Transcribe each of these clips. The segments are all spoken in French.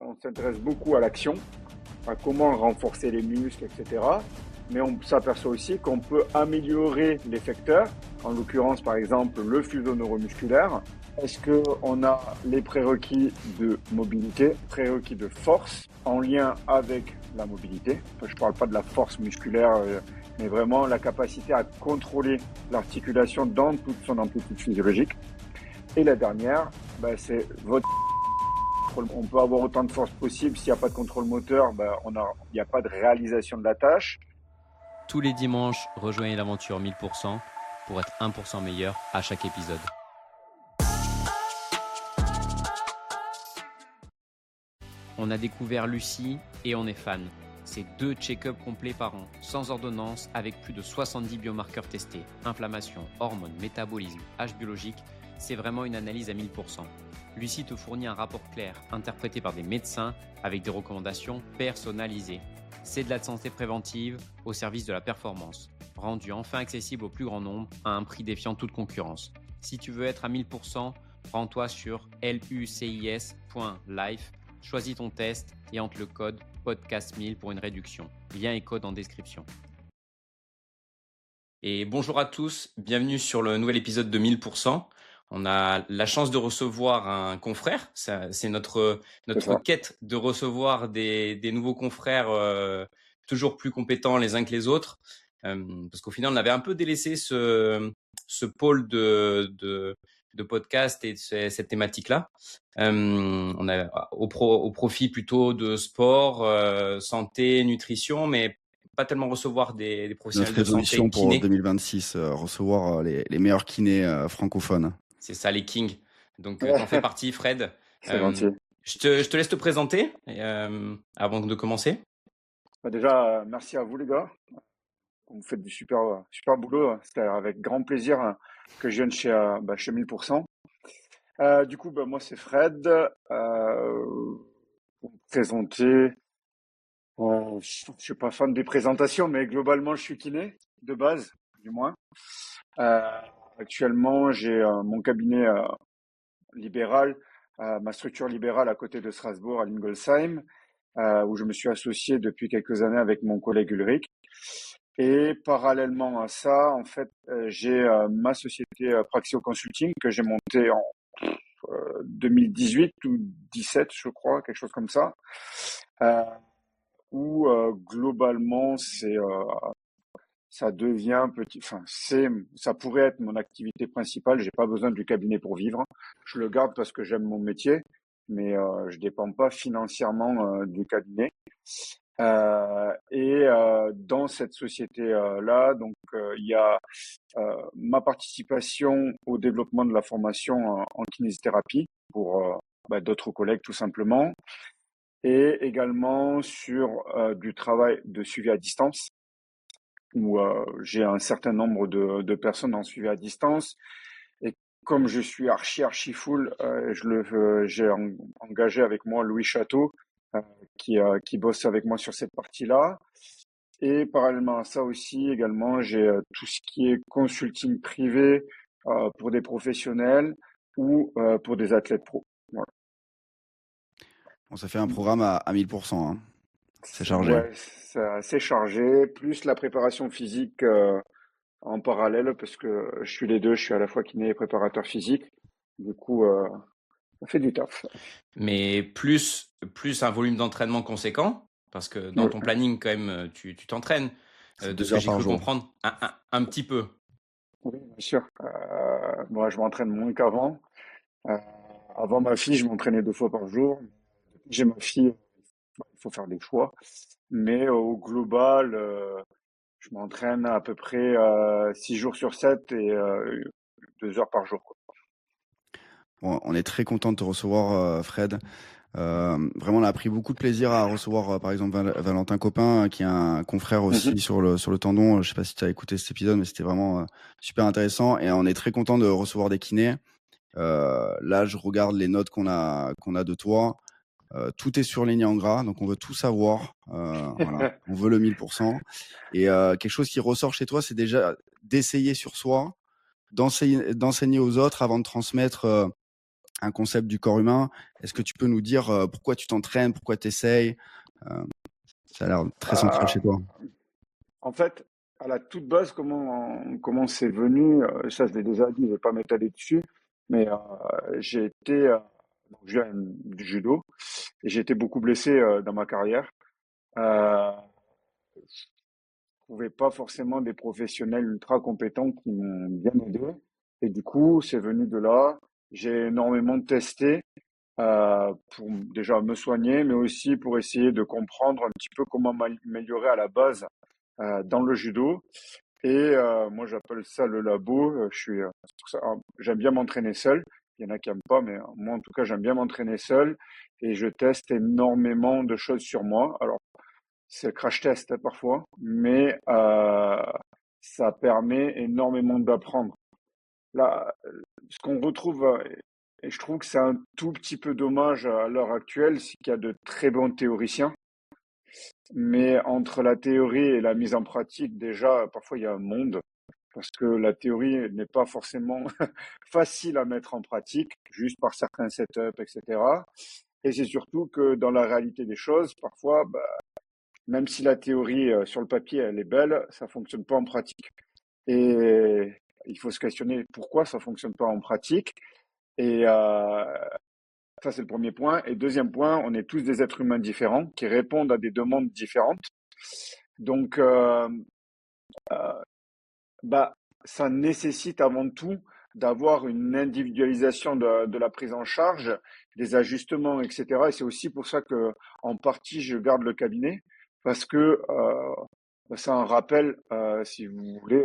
on s'intéresse beaucoup à l'action, à comment renforcer les muscles, etc. Mais on s'aperçoit aussi qu'on peut améliorer l'effecteur, en l'occurrence par exemple le fuseau neuromusculaire. Est-ce qu'on a les prérequis de mobilité, prérequis de force en lien avec la mobilité? Je ne parle pas de la force musculaire, mais vraiment la capacité à contrôler l'articulation dans toute son amplitude physiologique. Et la dernière, c'est votre contrôle. On peut avoir autant de force possible, s'il n'y a pas de contrôle moteur, il n'y a pas de réalisation de la tâche. Tous les dimanches, rejoignez l'aventure 1000% pour être 1% meilleur à chaque épisode. On a découvert Lucie et on est fan. C'est 2 check-ups complets par an, sans ordonnance, avec plus de 70 biomarqueurs testés. Inflammation, hormones, métabolisme, âge biologique, c'est vraiment une analyse à 1000%. Lucie te fournit un rapport clair, interprété par des médecins, avec des recommandations personnalisées. C'est de la santé préventive au service de la performance, rendu enfin accessible au plus grand nombre à un prix défiant toute concurrence. Si tu veux être à 1000%, rends-toi sur lucis.life. Choisis ton test et entre le code podcast1000 pour une réduction. Lien et code en description. Et bonjour à tous, bienvenue sur le nouvel épisode de 1000%. On a la chance de recevoir un confrère. C'est notre quête de recevoir des nouveaux confrères toujours plus compétents les uns que les autres. Parce qu'au final, on avait un peu délaissé ce pôle de podcast et de cette thématique-là. On a au profit plutôt de sport, santé, nutrition, mais pas tellement recevoir des professionnels de santé. Notre résolution pour 2026, recevoir les meilleurs kinés francophones. C'est ça, les kings. Donc, t'en fais partie, Fred. C'est gentil. Je te laisse te présenter avant de commencer. Déjà, merci à vous les gars. Vous faites du super boulot. C'est avec grand plaisir que je vienne chez 1000%. Du coup, moi c'est Fred. Pour me présenter, je suis pas fan des présentations, mais globalement je suis kiné de base, du moins. Actuellement, j'ai mon cabinet libéral, ma structure libérale à côté de Strasbourg, à Lingolsheim, où je me suis associé depuis quelques années avec mon collègue Ulrich. Et parallèlement à ça, en fait, j'ai ma société Praxio Consulting que j'ai montée en 2018 ou 17, je crois, quelque chose comme ça, où globalement ça devient ça pourrait être mon activité principale. J'ai pas besoin du cabinet pour vivre. Je le garde parce que j'aime mon métier, mais je dépends pas financièrement du cabinet. Dans cette société-là, donc il y a ma participation au développement de la formation en kinésithérapie pour d'autres collègues tout simplement, et également sur du travail de suivi à distance où j'ai un certain nombre de personnes en suivi à distance. Et comme je suis archi full, j'ai engagé avec moi Louis Château qui bosse avec moi sur cette partie-là. Et parallèlement à ça aussi, également, j'ai tout ce qui est consulting privé pour des professionnels ou pour des athlètes pro. Voilà. Bon, ça fait un programme à 1000%. Hein. C'est chargé. Ouais, c'est assez chargé, plus la préparation physique en parallèle, parce que je suis les deux, je suis à la fois kiné et préparateur physique. Du coup, ça fait du taf. Mais plus un volume d'entraînement conséquent, parce que dans ton planning, quand même, tu t'entraînes, de ce que j'ai cru comprendre, un petit peu. Oui, bien sûr. Moi, je m'entraîne moins qu'avant. Avant ma fille, je m'entraînais 2 fois par jour. Depuis que j'ai ma fille, il faut faire des choix. Mais au global, je m'entraîne à peu près 6 jours sur 7 et 2 heures par jour, quoi. Bon, on est très content de te recevoir, Fred. Vraiment, on a pris beaucoup de plaisir à recevoir, par exemple, Valentin Copin, qui est un confrère aussi sur le tendon. Je sais pas si tu as écouté cet épisode, mais c'était vraiment super intéressant. Et on est très content de recevoir des kinés. Là, je regarde les notes qu'on a de toi. Tout est surligné en gras, donc on veut tout savoir. Voilà. On veut le 1000%. Et quelque chose qui ressort chez toi, c'est déjà d'essayer sur soi, d'enseigner aux autres avant de transmettre un concept du corps humain. Est-ce que tu peux nous dire pourquoi tu t'entraînes, pourquoi tu essayes? Ça a l'air très central chez toi. En fait, à la toute base, comment c'est venu, ça je l'ai déjà dit, je vais pas m'étaler dessus, mais j'ai été, donc je viens du judo et j'ai été beaucoup blessé dans ma carrière. Euh, je trouvais pas forcément des professionnels ultra compétents qui m'ont bien aidé. Et du coup, c'est venu de là. J'ai énormément testé pour déjà me soigner, mais aussi pour essayer de comprendre un petit peu comment m'améliorer à la base dans le judo. Et moi, j'appelle ça le labo. C'est pour ça, j'aime bien m'entraîner seul. Il y en a qui n'aiment pas, mais moi, en tout cas, j'aime bien m'entraîner seul. Et je teste énormément de choses sur moi. Alors, c'est crash test parfois, mais ça permet énormément d'apprendre. Là, ce qu'on retrouve, et je trouve que c'est un tout petit peu dommage à l'heure actuelle, c'est qu'il y a de très bons théoriciens, mais entre la théorie et la mise en pratique, déjà, parfois il y a un monde, parce que la théorie n'est pas forcément facile à mettre en pratique, juste par certains setups, etc. Et c'est surtout que dans la réalité des choses, parfois, bah, même si la théorie sur le papier elle est belle, ça fonctionne pas en pratique. Et il faut se questionner pourquoi ça fonctionne pas en pratique. Et ça c'est le premier point. Et deuxième point, on est tous des êtres humains différents qui répondent à des demandes différentes. Donc bah ça nécessite avant tout d'avoir une individualisation de la prise en charge, des ajustements, etc. Et c'est aussi pour ça que en partie je garde le cabinet parce que c'est un rappel, si vous voulez,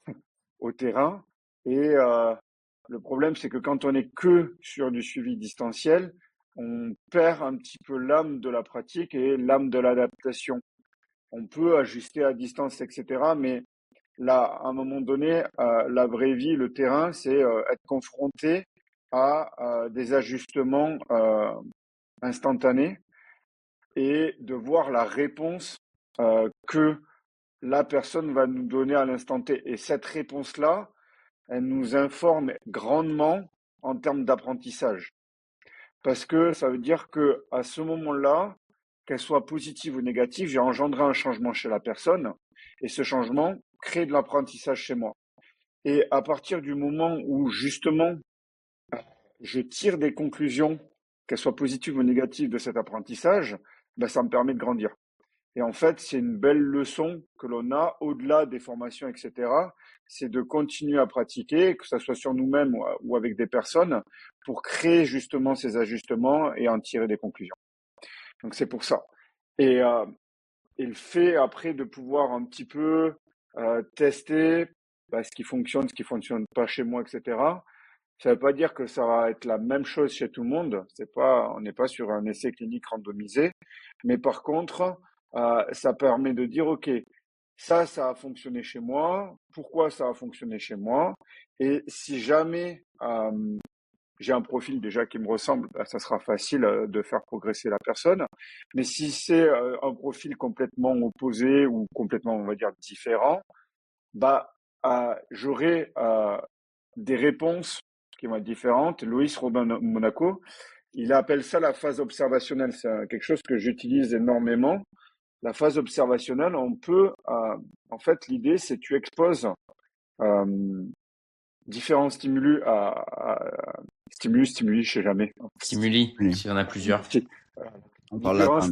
au terrain. Et le problème, c'est que quand on est que sur du suivi distanciel, on perd un petit peu l'âme de la pratique et l'âme de l'adaptation. On peut ajuster à distance, etc. Mais là, à un moment donné, la vraie vie, le terrain, c'est être confronté à des ajustements instantanés et de voir la réponse que la personne va nous donner à l'instant T. Et cette réponse-là, elle nous informe grandement en termes d'apprentissage. Parce que ça veut dire que à ce moment-là, qu'elle soit positive ou négative, j'ai engendré un changement chez la personne et ce changement crée de l'apprentissage chez moi. Et à partir du moment où justement je tire des conclusions, qu'elles soient positives ou négatives de cet apprentissage, ben, ça me permet de grandir. Et en fait, c'est une belle leçon que l'on a au-delà des formations, etc. C'est de continuer à pratiquer, que ce soit sur nous-mêmes ou avec des personnes, pour créer justement ces ajustements et en tirer des conclusions. Donc c'est pour ça. Et le fait après de pouvoir un petit peu tester ce qui fonctionne pas chez moi, etc. Ça ne veut pas dire que ça va être la même chose chez tout le monde. On n'est pas sur un essai clinique randomisé. Mais par contre, ça permet de dire, OK, ça a fonctionné chez moi. Pourquoi ça a fonctionné chez moi? Et si jamais j'ai un profil déjà qui me ressemble, ça sera facile de faire progresser la personne. Mais si c'est un profil complètement opposé ou complètement, on va dire, différent, j'aurai des réponses qui vont être différentes. Loïs Robin Monaco, il appelle ça la phase observationnelle. C'est quelque chose que j'utilise énormément. La phase observationnelle, on peut, en fait, l'idée, c'est que tu exposes différents stimuli stimuli, je sais jamais. Stimuli, s'il y en a plusieurs. On parle latin.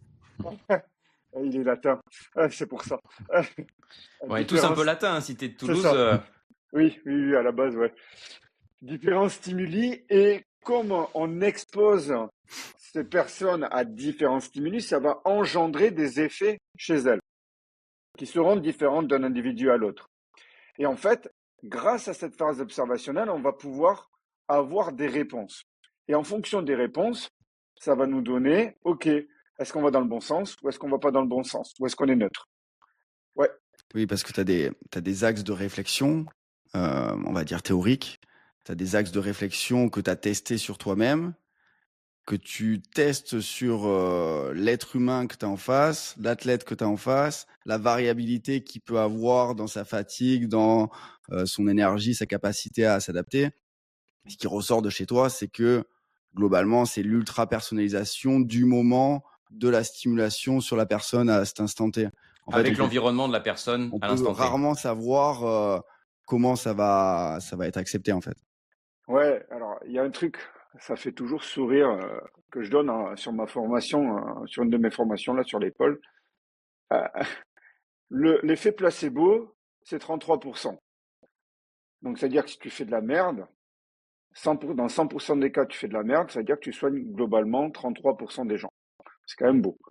Il est latin, c'est pour ça. On est tous un peu latin, hein, si t'es de Toulouse. Oui, à la base, ouais. Différents stimuli et comme on expose ces personnes à différents stimuli, ça va engendrer des effets chez elles qui seront différents d'un individu à l'autre. Et en fait, grâce à cette phase observationnelle, on va pouvoir avoir des réponses. Et en fonction des réponses, ça va nous donner, OK, est-ce qu'on va dans le bon sens ou est-ce qu'on va pas dans le bon sens? Ou est-ce qu'on est neutre? Ouais. Oui, parce que tu as des axes de réflexion, on va dire théoriques. Tu as des axes de réflexion que tu as testés sur toi-même, que tu testes sur l'être humain que tu as en face, l'athlète que tu as en face, la variabilité qu'il peut avoir dans sa fatigue, dans son énergie, sa capacité à s'adapter. Ce qui ressort de chez toi, c'est que globalement, c'est l'ultra personnalisation du moment, de la stimulation sur la personne à cet instant T. En fait, Avec l'environnement de la personne on à peut l'instant T. rarement savoir comment ça va être accepté en fait. Ouais, alors il y a un truc, ça fait toujours sourire que je donne sur ma formation, sur une de mes formations là sur l'épaule. Euh, l'effet placebo, c'est 33%. Donc, c'est-à-dire que si tu fais de la merde, dans 100% des cas, tu fais de la merde, ça veut dire que tu soignes globalement 33% des gens. C'est quand même beau.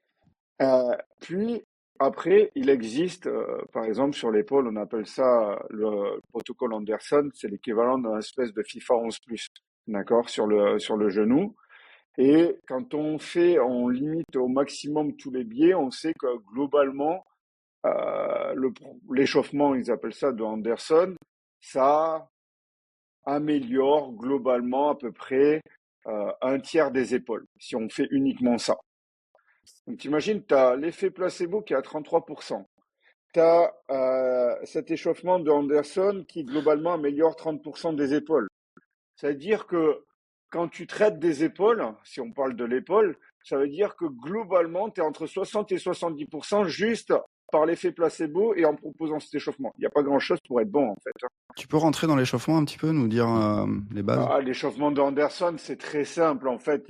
Puis, après, il existe, par exemple, sur l'épaule, on appelle ça le protocole Anderson, c'est l'équivalent d'un espèce de FIFA 11+, d'accord, sur le genou. Et quand on limite au maximum tous les biais, on sait que globalement, l'échauffement, ils appellent ça de Anderson, ça améliore globalement à peu près un tiers des épaules, si on fait uniquement ça. Donc t'imagines, tu as l'effet placebo qui est à 33%. Tu as cet échauffement de Anderson qui globalement améliore 30% des épaules. C'est-à-dire que quand tu traites des épaules, si on parle de l'épaule, ça veut dire que globalement, tu es entre 60 et 70% juste par l'effet placebo et en proposant cet échauffement. Il n'y a pas grand-chose pour être bon, en fait. Tu peux rentrer dans l'échauffement un petit peu, nous dire les bases? L'échauffement d'Anderson, c'est très simple. En fait,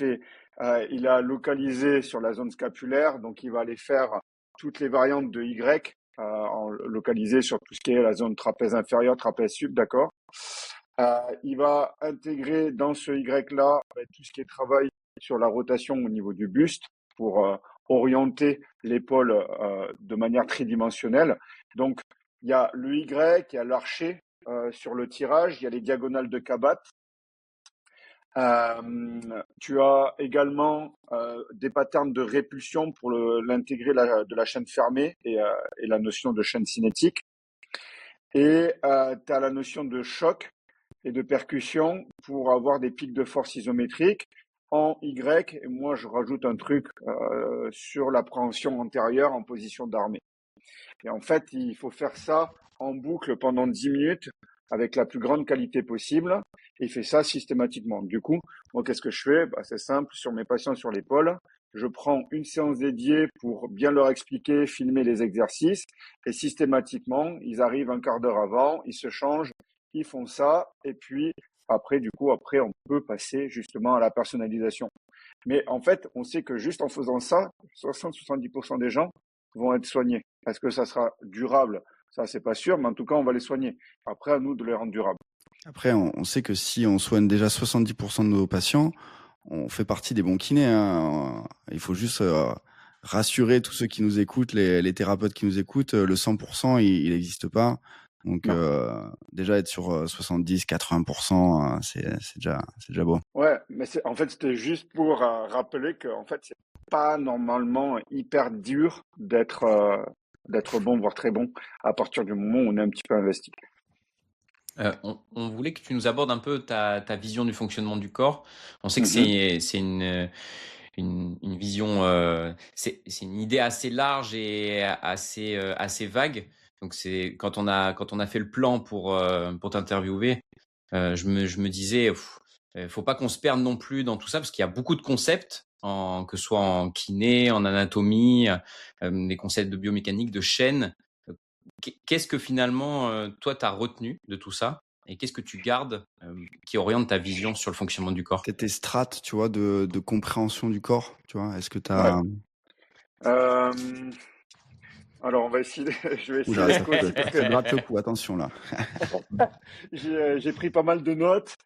il a localisé sur la zone scapulaire, donc il va aller faire toutes les variantes de Y, localisé sur tout ce qui est la zone trapèze inférieur, trapèze sub, d'accord. Il va intégrer dans ce Y-là tout ce qui est travail sur la rotation au niveau du buste pour orienter l'épaule de manière tridimensionnelle. Donc, il y a le Y, il y a l'archet sur le tirage, il y a les diagonales de Kabat. Tu as également des patterns de répulsion pour l'intégrer de la chaîne fermée et la notion de chaîne cinétique. Et tu as la notion de choc et de percussion pour avoir des pics de force isométriques en Y. Et moi, je rajoute un truc sur l'appréhension antérieure en position d'armée. Et en fait, il faut faire ça en boucle pendant 10 minutes avec la plus grande qualité possible. Et il fait ça systématiquement. Du coup, moi, qu'est-ce que je fais? C'est simple. Sur mes patients sur l'épaule, je prends une séance dédiée pour bien leur expliquer, filmer les exercices. Et systématiquement, ils arrivent un quart d'heure avant, ils se changent, ils font ça. Et puis, après, on peut passer justement à la personnalisation. Mais en fait, on sait que juste en faisant ça, 60-70% des gens vont être soignés. Est-ce que ça sera durable? Ça, c'est pas sûr, mais en tout cas, on va les soigner. Après, à nous de les rendre durables. Après, on sait que si on soigne déjà 70% de nos patients, on fait partie des bons kinés, hein. Il faut juste rassurer tous ceux qui nous écoutent, les thérapeutes qui nous écoutent, le 100%, il n'existe pas. Donc déjà être sur 70-80%, c'est déjà beau. Ouais, mais en fait, c'était juste pour rappeler que en fait, c'est pas normalement hyper dur d'être bon, voire très bon, à partir du moment où on est un petit peu investi. On voulait que tu nous abordes un peu ta vision du fonctionnement du corps. On sait que c'est une vision, c'est une idée assez large et assez vague. Donc c'est quand on a fait le plan pour t'interviewer, je me disais, faut pas qu'on se perde non plus dans tout ça parce qu'il y a beaucoup de concepts, que ce soit en kiné, en anatomie, des concepts de biomécanique, de chaîne. Qu'est-ce que finalement, toi, tu as retenu de tout ça et qu'est-ce que tu gardes qui oriente ta vision sur le fonctionnement du corps? Tes strates, tu vois, de compréhension du corps, tu vois. Est-ce que tu as... Alors, on va essayer. Je vais essayer. Oula, ça te gratte le cou. Attention là. J'ai pris pas mal de notes.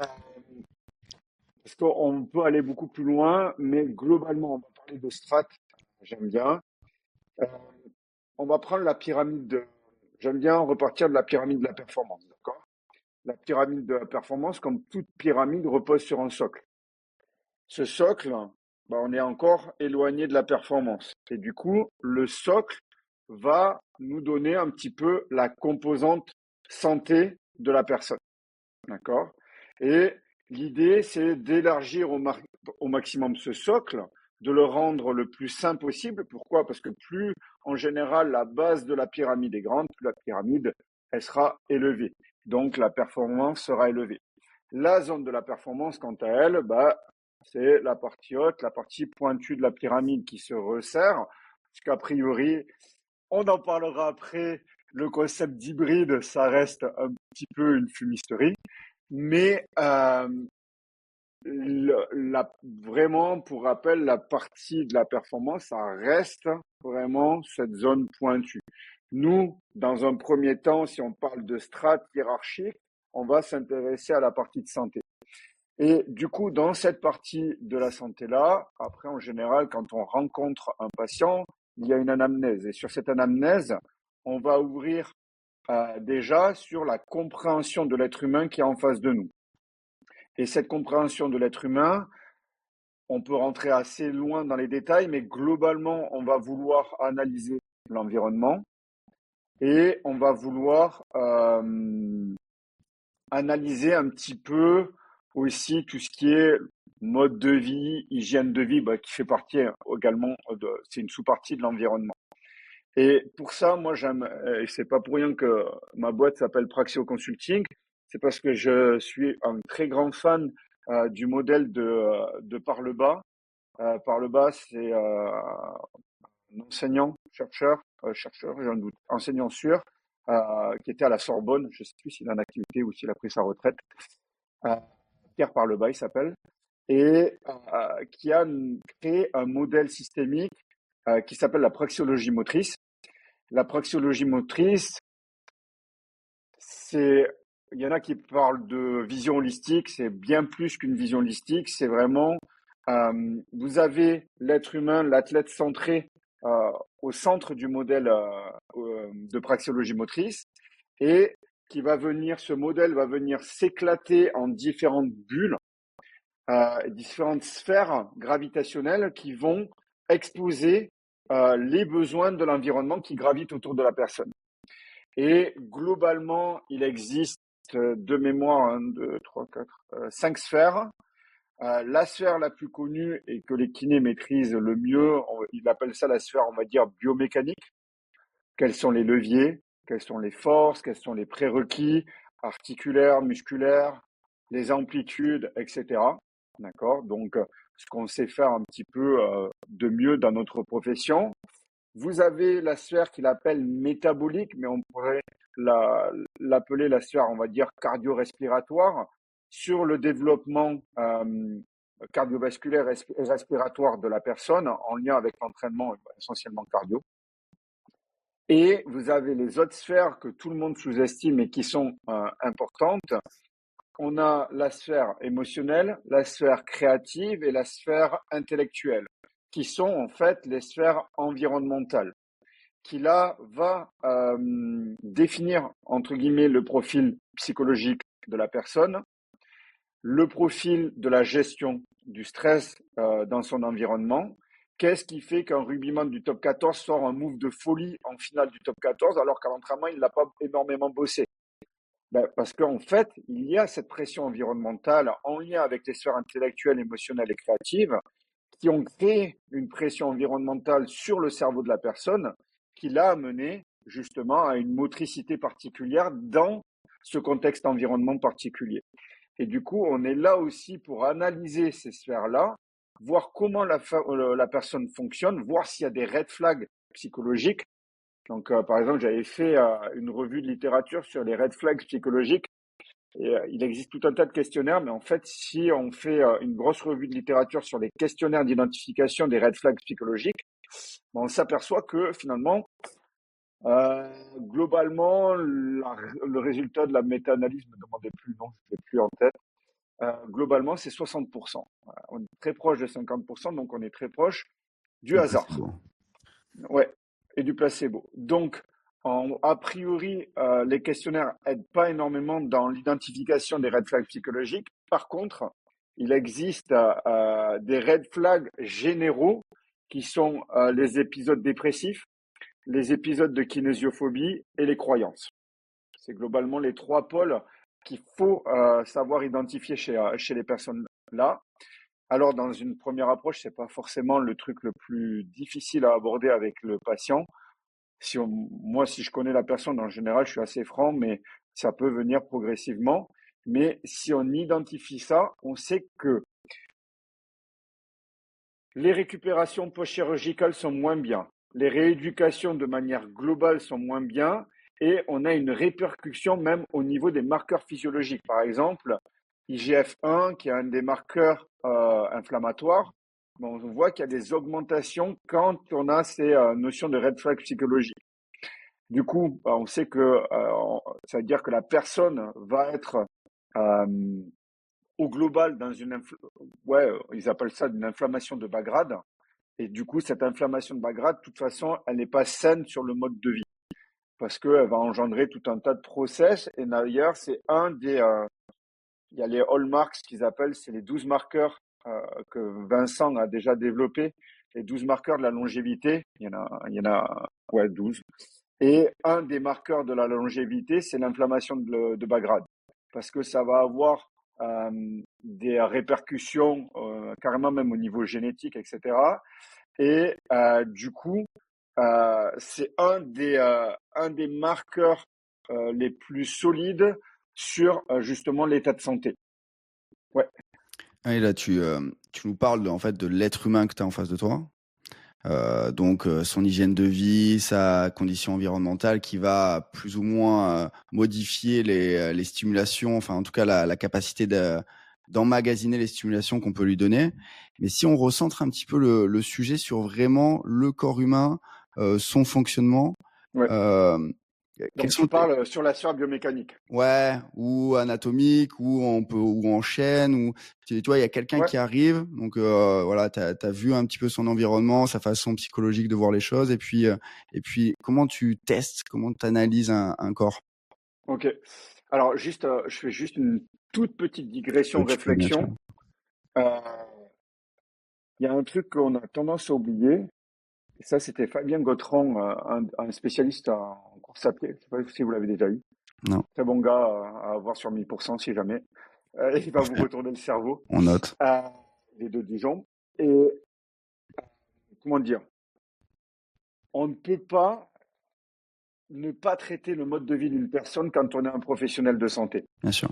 Parce qu'on peut aller beaucoup plus loin, mais globalement, on va parler de strates. J'aime bien. On va prendre la pyramide. J'aime bien repartir de la pyramide de la performance, d'accord? La pyramide de la performance, comme toute pyramide, repose sur un socle. Ce socle, on est encore éloigné de la performance. Et du coup, le socle va nous donner un petit peu la composante santé de la personne, d'accord? Et l'idée, c'est d'élargir au maximum ce socle, de le rendre le plus sain possible. Pourquoi? Parce que plus, en général, la base de la pyramide est grande, plus la pyramide, elle sera élevée. Donc, la performance sera élevée. La zone de la performance, quant à elle, c'est la partie haute, la partie pointue de la pyramide qui se resserre, puisqu'a priori, on en parlera après, le concept d'hybride, ça reste un petit peu une fumisterie, mais vraiment, pour rappel, la partie de la performance, ça reste vraiment cette zone pointue. Nous, dans un premier temps, si on parle de strate hiérarchique, on va s'intéresser à la partie de santé. Et du coup, dans cette partie de la santé-là, après, en général, quand on rencontre un patient, il y a une anamnèse. Et sur cette anamnèse, on va ouvrir déjà sur la compréhension de l'être humain qui est en face de nous. Et cette compréhension de l'être humain, on peut rentrer assez loin dans les détails, mais globalement, on va vouloir analyser l'environnement et on va vouloir analyser un petit peu aussi tout ce qui est mode de vie, hygiène de vie, qui fait partie également c'est une sous-partie de l'environnement. Et pour ça, moi, j'aime, et c'est pas pour rien que ma boîte s'appelle Praxio Consulting, c'est parce que je suis un très grand fan du modèle de Par le Bas. Par le Bas, c'est un enseignant, chercheur, j'ai un doute, enseignant sûr, qui était à la Sorbonne, je ne sais plus s'il est en activité ou s'il a pris sa retraite, Pierre Par le Bas, il s'appelle, et qui a créé un modèle systémique qui s'appelle la praxiologie motrice. La praxiologie motrice, il y en a qui parlent de vision holistique, c'est bien plus qu'une vision holistique, c'est vraiment, vous avez l'être humain, l'athlète centré au centre du modèle de praxiologie motrice et ce modèle va venir s'éclater en différentes bulles, différentes sphères gravitationnelles qui vont exposer les besoins de l'environnement qui gravitent autour de la personne. Et globalement, il existe de mémoire 1, 2, 3, 4, 5 sphères. La sphère la plus connue et que les kinés maîtrisent le mieux, ils appellent ça la sphère, on va dire, biomécanique. Quels sont les leviers, quelles sont les forces, quels sont les prérequis articulaires, musculaires, les amplitudes, etc. D'accord? Donc, ce qu'on sait faire un petit peu de mieux dans notre profession. Vous avez la sphère qu'il appelle métabolique, mais on pourrait l'appeler la sphère, on va dire, cardio-respiratoire, sur le développement cardiovasculaire et respiratoire de la personne en lien avec l'entraînement essentiellement cardio. Et vous avez les autres sphères que tout le monde sous-estime et qui sont importantes. On a la sphère émotionnelle, la sphère créative et la sphère intellectuelle, qui sont en fait les sphères environnementales, qui là va définir entre guillemets le profil psychologique de la personne, le profil de la gestion du stress dans son environnement. Qu'est-ce qui fait qu'un rugbyman du top 14 sort un move de folie en finale du top 14 alors qu'à l'entraînement, il n'a pas énormément bossé? Parce qu'en fait, il y a cette pression environnementale en lien avec les sphères intellectuelles, émotionnelles et créatives qui ont créé une pression environnementale sur le cerveau de la personne qui l'a amené justement à une motricité particulière dans ce contexte environnement particulier. Et du coup, on est là aussi pour analyser ces sphères-là, voir comment la personne fonctionne, voir s'il y a des red flags psychologiques. Donc, par exemple, j'avais fait une revue de littérature sur les red flags psychologiques. Et, il existe tout un tas de questionnaires, mais en fait, si on fait une grosse revue de littérature sur les questionnaires d'identification des red flags psychologiques, on s'aperçoit que finalement, globalement, le résultat de la méta-analyse, ne me demandez plus, non, je ne l'ai plus en tête. Globalement, c'est 60%. On est très proche de 50%, donc on est très proche du hasard. Ouais, et du placebo. Donc, a priori, les questionnaires aident pas énormément dans l'identification des red flags psychologiques. Par contre, il existe des red flags généraux qui sont les épisodes dépressifs, les épisodes de kinésiophobie et les croyances. C'est globalement les trois pôles qu'il faut savoir identifier chez les personnes là. Alors, dans une première approche, c'est pas forcément le truc le plus difficile à aborder avec le patient. Moi, si je connais la personne, en général, je suis assez franc, mais ça peut venir progressivement. Mais si on identifie ça, on sait que les récupérations post-chirurgicales sont moins bien, les rééducations de manière globale sont moins bien, et on a une répercussion même au niveau des marqueurs physiologiques. Par exemple, IGF-1, qui est un des marqueurs inflammatoires, on voit qu'il y a des augmentations quand on a ces notions de red flag psychologique. Du coup, on sait que ça veut dire que la personne va être au global dans ils appellent ça une inflammation de bas grade. Et du coup, cette inflammation de bas grade, de toute façon, elle n'est pas saine sur le mode de vie parce qu'elle va engendrer tout un tas de process. Et d'ailleurs, c'est il y a les hallmarks qu'ils appellent, c'est les 12 marqueurs que Vincent a déjà développés, les 12 marqueurs de la longévité. Il y en a 12. Et un des marqueurs de la longévité, c'est l'inflammation de bas grade, parce que ça va avoir des répercussions carrément même au niveau génétique, etc. Et du coup, c'est un des marqueurs les plus solides sur justement l'état de santé. Ouais. Et là, tu nous parles en fait de l'être humain que tu as en face de toi. Donc son hygiène de vie, sa condition environnementale qui va plus ou moins modifier les stimulations, enfin en tout cas la capacité d'emmagasiner les stimulations qu'on peut lui donner. Mais si on recentre un petit peu le sujet sur vraiment le corps humain, son fonctionnement, ouais. Donc tu parles sur la sphère biomécanique. Ouais, ou anatomique, ou en chaîne, ou tu vois, il y a quelqu'un qui arrive, donc voilà, t'as vu un petit peu son environnement, sa façon psychologique de voir les choses, et puis comment tu testes, comment tu analyses un corps. Ok. Alors je fais juste une toute petite digression, réflexion. Il y a un truc qu'on a tendance à oublier. Et ça, c'était Fabien Gautran, un spécialiste en course à pied. Je ne sais pas si vous l'avez déjà eu. Non. Très bon gars à avoir sur 1000% si jamais. Il va vous retourner le cerveau. On note. Les deux Dijon. Et comment dire, on ne peut pas ne pas traiter le mode de vie d'une personne quand on est un professionnel de santé. Bien sûr.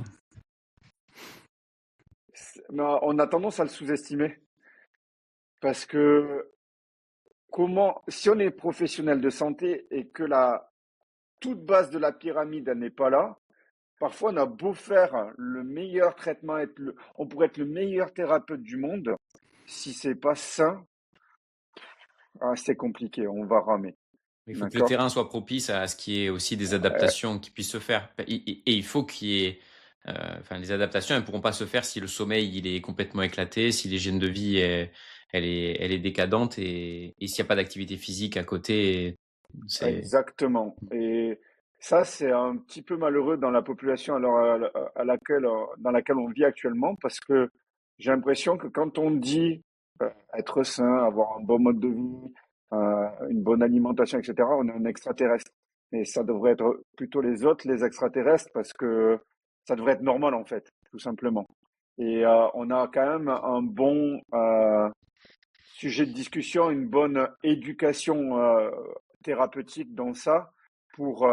Mais on a tendance à le sous-estimer. Parce que si on est professionnel de santé et que la toute base de la pyramide n'est pas là, parfois on a beau faire le meilleur traitement, on pourrait être le meilleur thérapeute du monde, si c'est pas sain, c'est compliqué, on va ramer. Il faut que le terrain soit propice à ce qu'il y ait aussi des adaptations qui puissent se faire. Et il faut qu'il y ait... les adaptations, elles ne pourront pas se faire si le sommeil il est complètement éclaté, si l'hygiène de vie elle est décadente et s'il n'y a pas d'activité physique à côté. Exactement. Et ça, c'est un petit peu malheureux dans la population dans laquelle on vit actuellement, parce que j'ai l'impression que quand on dit être sain, avoir un bon mode de vie, une bonne alimentation, etc., on est un extraterrestre. Et ça devrait être plutôt les autres, les extraterrestres, parce que ça devrait être normal, en fait, tout simplement. Et on a quand même un bon sujet de discussion, une bonne éducation thérapeutique dans ça pour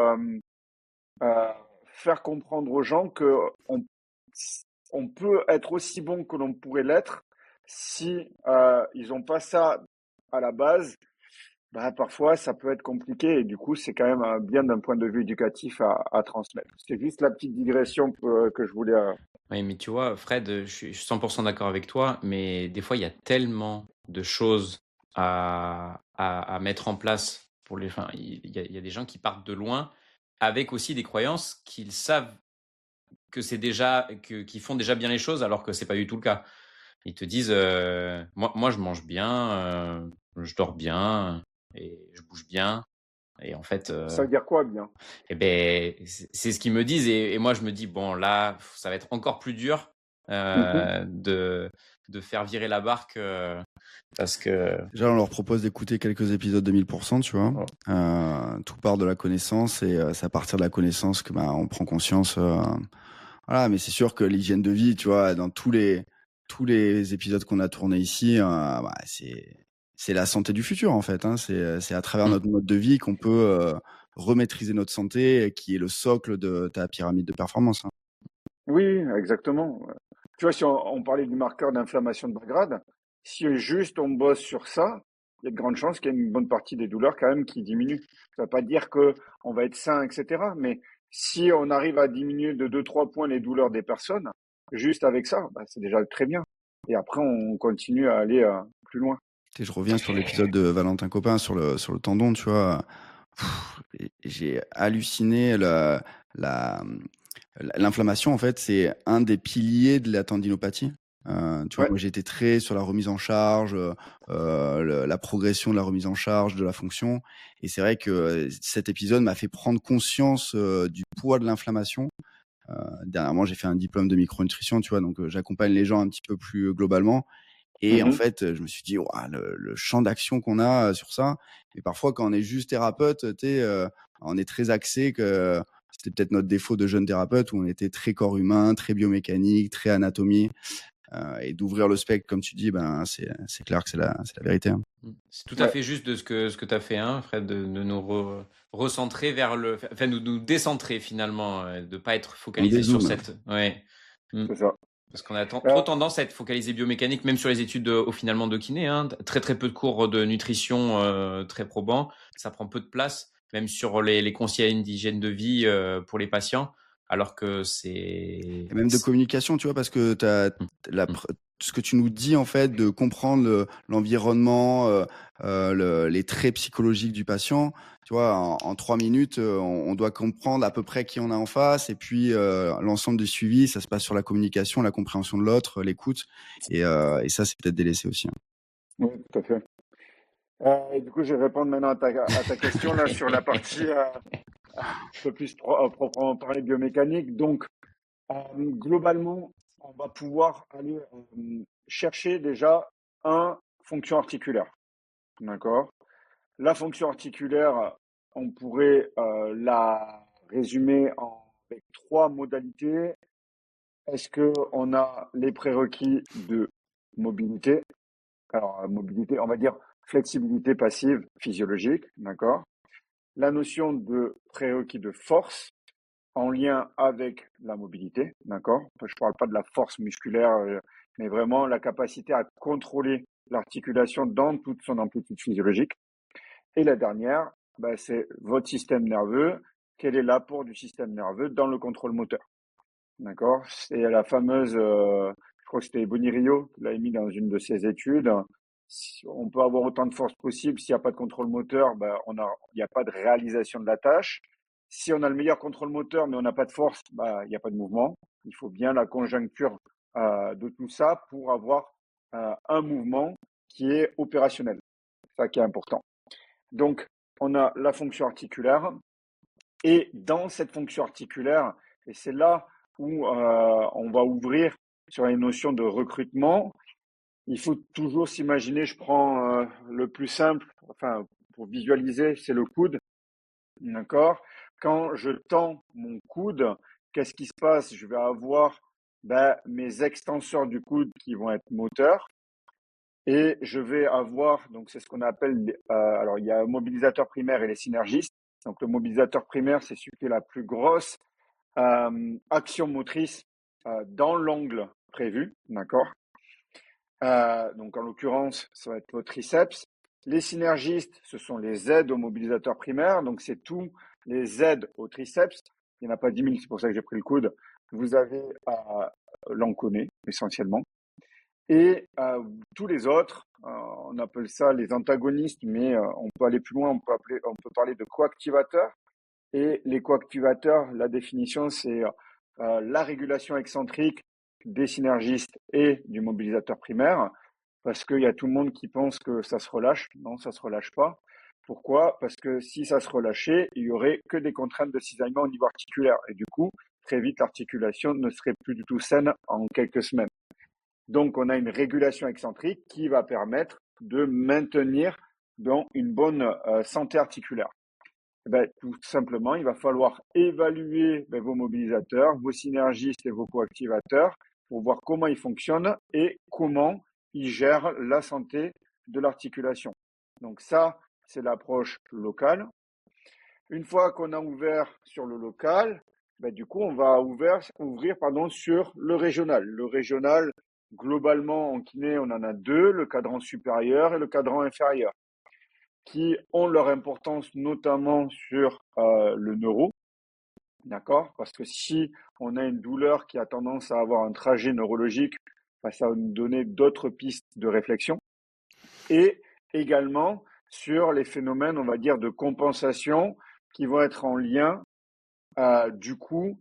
faire comprendre aux gens que on peut être aussi bon que l'on pourrait l'être si ils n'ont pas ça à la base. Parfois, ça peut être compliqué et du coup, c'est quand même bien d'un point de vue éducatif à transmettre. C'est juste la petite digression que je voulais... Oui, mais tu vois, Fred, je suis 100% d'accord avec toi, mais des fois, il y a tellement de choses à mettre en place pour les... Enfin, il y a des gens qui partent de loin avec aussi des croyances qu'ils savent que c'est déjà... qu'ils font déjà bien les choses alors que c'est pas du tout le cas. Ils te disent, moi, je mange bien, je dors bien et je bouge bien. Et en fait, Ça veut dire quoi, bien? Eh ben, c'est ce qu'ils me disent et moi je me dis bon là, ça va être encore plus dur de faire virer la barque parce que déjà on leur propose d'écouter quelques épisodes de 1000%, tu vois. Tout part de la connaissance et c'est à partir de la connaissance que on prend conscience. Voilà, mais c'est sûr que l'hygiène de vie, tu vois, dans tous les épisodes qu'on a tournés ici, c'est la santé du futur en fait. Hein. C'est à travers notre mode de vie qu'on peut remaîtriser notre santé, qui est le socle de ta pyramide de performance. Hein. Oui, exactement. Tu vois, si on parlait du marqueur d'inflammation de bas grade, si juste on bosse sur ça, il y a de grandes chances qu'il y ait une bonne partie des douleurs quand même qui diminuent. Ça ne veut pas dire que on va être sain, etc. Mais si on arrive à diminuer de 2-3 points les douleurs des personnes, juste avec ça, bah, c'est déjà très bien. Et après, on continue à aller plus loin. Je reviens sur l'épisode de Valentin Copin sur le tendon, tu vois. J'ai halluciné la, l'inflammation, en fait, c'est un des piliers de la tendinopathie. Tu vois, Ouais. moi, j'ai été très sur la remise en charge, la progression de la remise en charge de la fonction. Et c'est vrai que cet épisode m'a fait prendre conscience du poids de l'inflammation. Dernièrement, j'ai fait un diplôme de micronutrition, tu vois, donc j'accompagne les gens un petit peu plus globalement. Et en Mhm. fait, je me suis dit, ouah, le champ d'action qu'on a sur ça. Et parfois, quand on est juste thérapeute, tu sais, on est très axé que c'était peut-être notre défaut de jeune thérapeute où on était très corps humain, très biomécanique, très anatomie. Et d'ouvrir le spectre, comme tu dis, ben, c'est clair que c'est la vérité. Hein. C'est tout à Ouais. fait juste de ce que tu as fait, hein, Fred, de nous recentrer vers enfin, nous décentrer finalement, de pas être On focalisé sur dézoome. cette. Ouais. Mm. C'est ça. Parce qu'on a trop Euh, tendance à être focalisé biomécanique, même sur les études au finalement de kiné, hein. Très très peu de cours de nutrition très probants. Ça prend peu de place, même sur les conseils d'hygiène de vie pour les patients, alors que Et même de communication, tu vois, parce que Mm. Mm. ce que tu nous dis, en fait, de comprendre l'environnement, les traits psychologiques du patient, tu vois, en 3 minutes, on doit comprendre à peu près qui on a en face, et puis l'ensemble du suivi, ça se passe sur la communication, la compréhension de l'autre, l'écoute, et ça, c'est peut-être délaissé aussi. Hein. oui, tout à fait. Et du coup, je vais répondre maintenant à ta question là sur la partie un peu plus proprement parler biomécanique. Donc, globalement, on va pouvoir aller chercher déjà un fonction articulaire. D'accord? La fonction articulaire, on pourrait la résumer avec trois modalités. Est-ce que on a les prérequis de mobilité? Alors, mobilité, on va dire flexibilité passive physiologique, d'accord? La notion de prérequis de force en lien avec la mobilité, d'accord? Je ne parle pas de la force musculaire, mais vraiment la capacité à contrôler l'articulation dans toute son amplitude physiologique. Et la dernière, bah, c'est votre système nerveux. Quel est l'apport du système nerveux dans le contrôle moteur? D'accord? C'est la fameuse, je crois que c'était Bonirio qui l'avait mis dans une de ses études. On peut avoir autant de force possible, s'il n'y a pas de contrôle moteur, ben il n'y a pas de réalisation de la tâche. Si on a le meilleur contrôle moteur, mais on n'a pas de force, ben, il n'y a pas de mouvement. Il faut bien la conjoncture de tout ça pour avoir un mouvement qui est opérationnel. C'est ça qui est important. Donc, on a la fonction articulaire. Et dans cette fonction articulaire, et c'est là où on va ouvrir sur les notions de recrutement, il faut toujours s'imaginer, je prends le plus simple, enfin pour visualiser, c'est le coude, d'accord? Quand je tends mon coude, qu'est-ce qui se passe? Je vais avoir mes extenseurs du coude qui vont être moteurs et je vais avoir, donc c'est ce qu'on appelle, alors il y a un mobilisateur primaire et les synergistes. Donc le mobilisateur primaire, c'est celui qui est la plus grosse action motrice dans l'angle prévu, d'accord? Donc en l'occurrence, ça va être le triceps. Les synergistes, ce sont les aides au mobilisateur primaire, donc c'est tous les aides au triceps. Il n'y en a pas 10 000, c'est pour ça que j'ai pris le coude. Vous avez l'enconé, essentiellement. Et tous les autres, on appelle ça les antagonistes, mais on peut aller plus loin, on peut parler de coactivateurs. Et les coactivateurs, la définition, c'est la régulation excentrique des synergistes et du mobilisateur primaire, parce qu'il y a tout le monde qui pense que ça se relâche. Non, ça se relâche pas. Pourquoi? Parce que si ça se relâchait, il y aurait que des contraintes de cisaillement au niveau articulaire. Et du coup, très vite, l'articulation ne serait plus du tout saine en quelques semaines. Donc, on a une régulation excentrique qui va permettre de maintenir dans une bonne santé articulaire. Tout simplement, il va falloir évaluer vos mobilisateurs, vos synergistes et vos coactivateurs pour voir comment ils fonctionnent et comment ils gèrent la santé de l'articulation. Donc ça, c'est l'approche locale. Une fois qu'on a ouvert sur le local, du coup, on va ouvrir sur le régional. Le régional, globalement, en kiné, on en a deux, le cadran supérieur et le cadran inférieur, qui ont leur importance notamment sur le neuro, d'accord? Parce que si on a une douleur qui a tendance à avoir un trajet neurologique, ça va nous donner d'autres pistes de réflexion. Et également sur les phénomènes, on va dire, de compensation qui vont être en lien, du coup,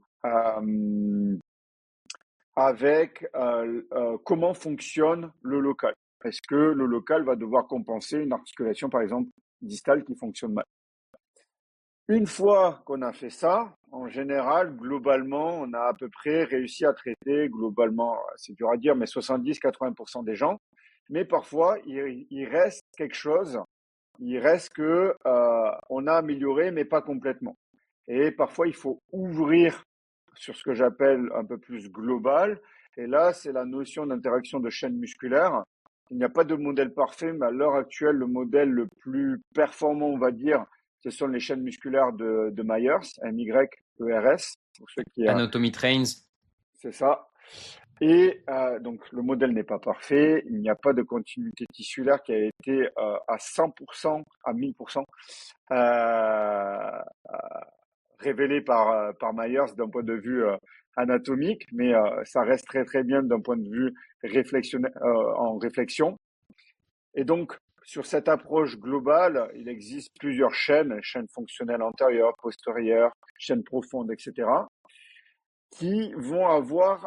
avec comment fonctionne le local. Est-ce que le local va devoir compenser une articulation, par exemple, distale qui fonctionne mal? Une fois qu'on a fait ça, en général, globalement, on a à peu près réussi à traiter, globalement, c'est dur à dire, mais 70-80% des gens. Mais parfois, il reste quelque chose, il reste que on a amélioré, mais pas complètement. Et parfois, il faut ouvrir sur ce que j'appelle un peu plus global. Et là, c'est la notion d'interaction de chaîne musculaire. Il n'y a pas de modèle parfait, mais à l'heure actuelle, le modèle le plus performant, on va dire, ce sont les chaînes musculaires de Myers, MYERS, pour ceux qui... Anatomy Trains. C'est ça. Et donc, le modèle n'est pas parfait. Il n'y a pas de continuité tissulaire qui a été à 100%, à 1000% révélé par Myers d'un point de vue anatomique, mais ça reste très très bien d'un point de vue en réflexion. Et donc, sur cette approche globale, il existe plusieurs chaînes fonctionnelles antérieures, postérieures, chaînes profondes, etc., qui vont avoir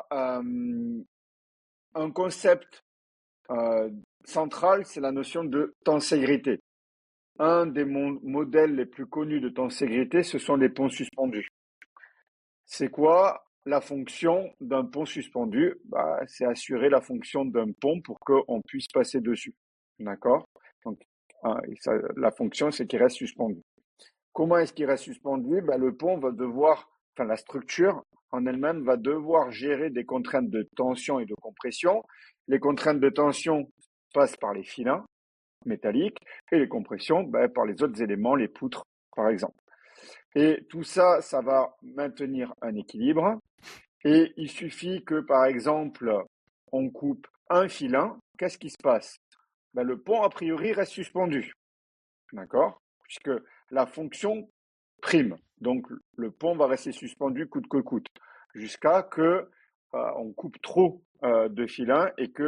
un concept central, c'est la notion de tenségrité. Un des modèles les plus connus de tenségrité, ce sont les ponts suspendus. C'est quoi la fonction d'un pont suspendu? C'est assurer la fonction d'un pont pour qu'on puisse passer dessus. D'accord? Donc, la fonction, c'est qu'il reste suspendu. Comment est-ce qu'il reste suspendu? Le pont va devoir, la structure en elle-même va devoir gérer des contraintes de tension et de compression. Les contraintes de tension passent par les filins métalliques et les compressions par les autres éléments, les poutres, par exemple. Et tout ça, ça va maintenir un équilibre. Et il suffit que, par exemple, on coupe un filin. Qu'est-ce qui se passe? Le pont, a priori, reste suspendu. D'accord? Puisque la fonction prime. Donc, le pont va rester suspendu coûte que coûte. Jusqu'à que on coupe trop de filins et que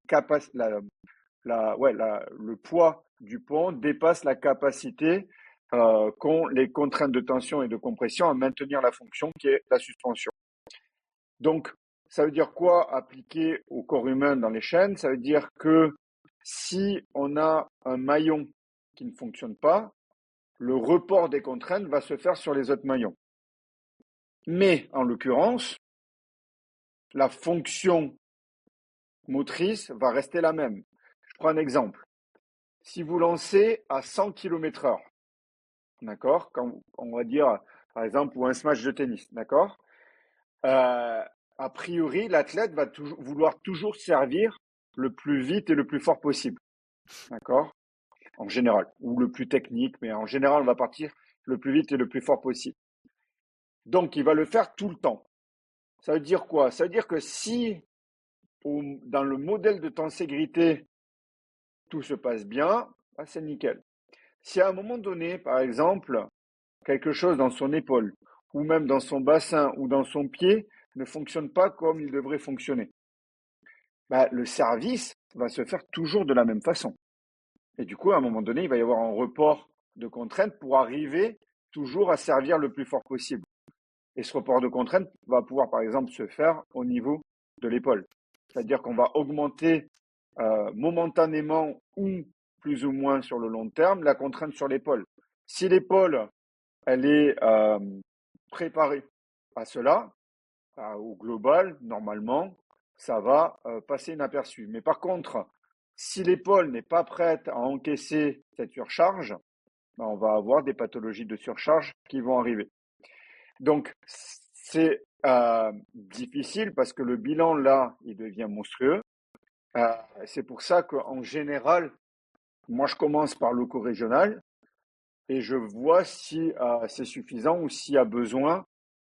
le poids du pont dépasse la capacité qu'ont les contraintes de tension et de compression à maintenir la fonction qui est la suspension. Donc, ça veut dire quoi appliqué au corps humain dans les chaînes? Ça veut dire que si on a un maillon qui ne fonctionne pas, le report des contraintes va se faire sur les autres maillons. Mais, en l'occurrence, la fonction motrice va rester la même. Je prends un exemple. Si vous lancez à 100 km/h, d'accord, quand on va dire, par exemple, ou un smash de tennis, d'accord, a priori, l'athlète va vouloir toujours servir le plus vite et le plus fort possible, d'accord, en général, ou le plus technique, mais en général, on va partir le plus vite et le plus fort possible. Donc, il va le faire tout le temps. Ça veut dire quoi? Ça veut dire que si, dans le modèle de tenségrité, tout se passe bien, c'est nickel. Si à un moment donné, par exemple, quelque chose dans son épaule, ou même dans son bassin, ou dans son pied, ne fonctionne pas comme il devrait fonctionner, le service va se faire toujours de la même façon. Et du coup, à un moment donné, il va y avoir un report de contraintes pour arriver toujours à servir le plus fort possible. Et ce report de contraintes va pouvoir, par exemple, se faire au niveau de l'épaule. C'est-à-dire qu'on va augmenter momentanément ou plus ou moins sur le long terme la contrainte sur l'épaule. Si l'épaule, elle est préparée à cela, au global, normalement, ça va passer inaperçu. Mais par contre, si l'épaule n'est pas prête à encaisser cette surcharge, on va avoir des pathologies de surcharge qui vont arriver. Donc, c'est difficile parce que le bilan, là, il devient monstrueux. C'est pour ça qu'en général, moi, je commence par le co-régional et je vois si c'est suffisant ou s'il y a besoin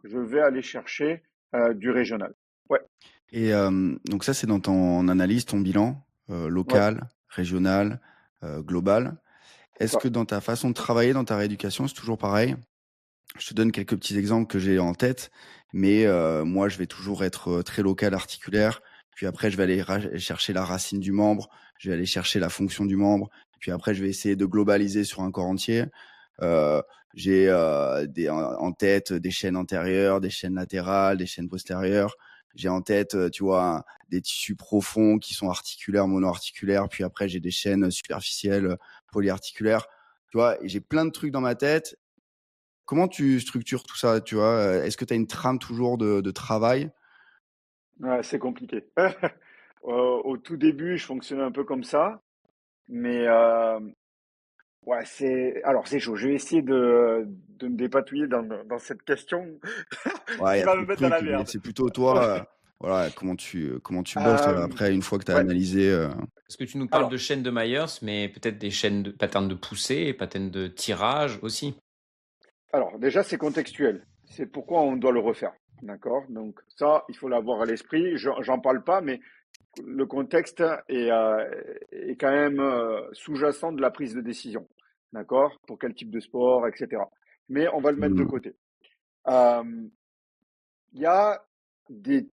je vais aller chercher du régional. Ouais, Et donc ça, c'est dans ton analyse, ton bilan ouais, local, régional, global. c'est Est-ce ça. que dans ta façon de travailler, dans ta rééducation, c'est toujours pareil? Je te donne quelques petits exemples que j'ai en tête, mais moi, je vais toujours être très local, articulaire. Puis après, je vais aller chercher la racine du membre, je vais aller chercher la fonction du membre. Puis après, je vais essayer de globaliser sur un corps entier. Euh, j'ai en tête des chaînes antérieures, des chaînes latérales, des chaînes postérieures. J'ai en tête, tu vois, des tissus profonds qui sont articulaires, monoarticulaires. Puis après, j'ai des chaînes superficielles, polyarticulaires. Tu vois, et j'ai plein de trucs dans ma tête. Comment tu structures tout ça, tu vois? Est-ce que tu as une trame toujours de travail? Ouais, c'est compliqué. Au tout début, je fonctionnais un peu comme ça, mais ouais, c'est chaud. Je vais essayer de me dépatouiller dans cette question Ouais, il qui y a va trop me de mettre dans trucs, la mais merde. c'est plutôt toi, voilà, comment tu bosses, après une fois que tu as Ouais. analysé, Est-ce que tu nous parles de Alors, chaînes de Myers, mais peut-être des chaînes de patterns de poussée, patterns de tirage aussi? alors déjà, c'est contextuel. C'est pourquoi on doit le refaire. D'accord? Donc ça, il faut l'avoir à l'esprit. J'en parle pas, mais le contexte est quand même sous-jacent de la prise de décision. D'accord? Pour quel type de sport, etc. Mais on va le mettre de mmh, côté. Euh, Il y a des,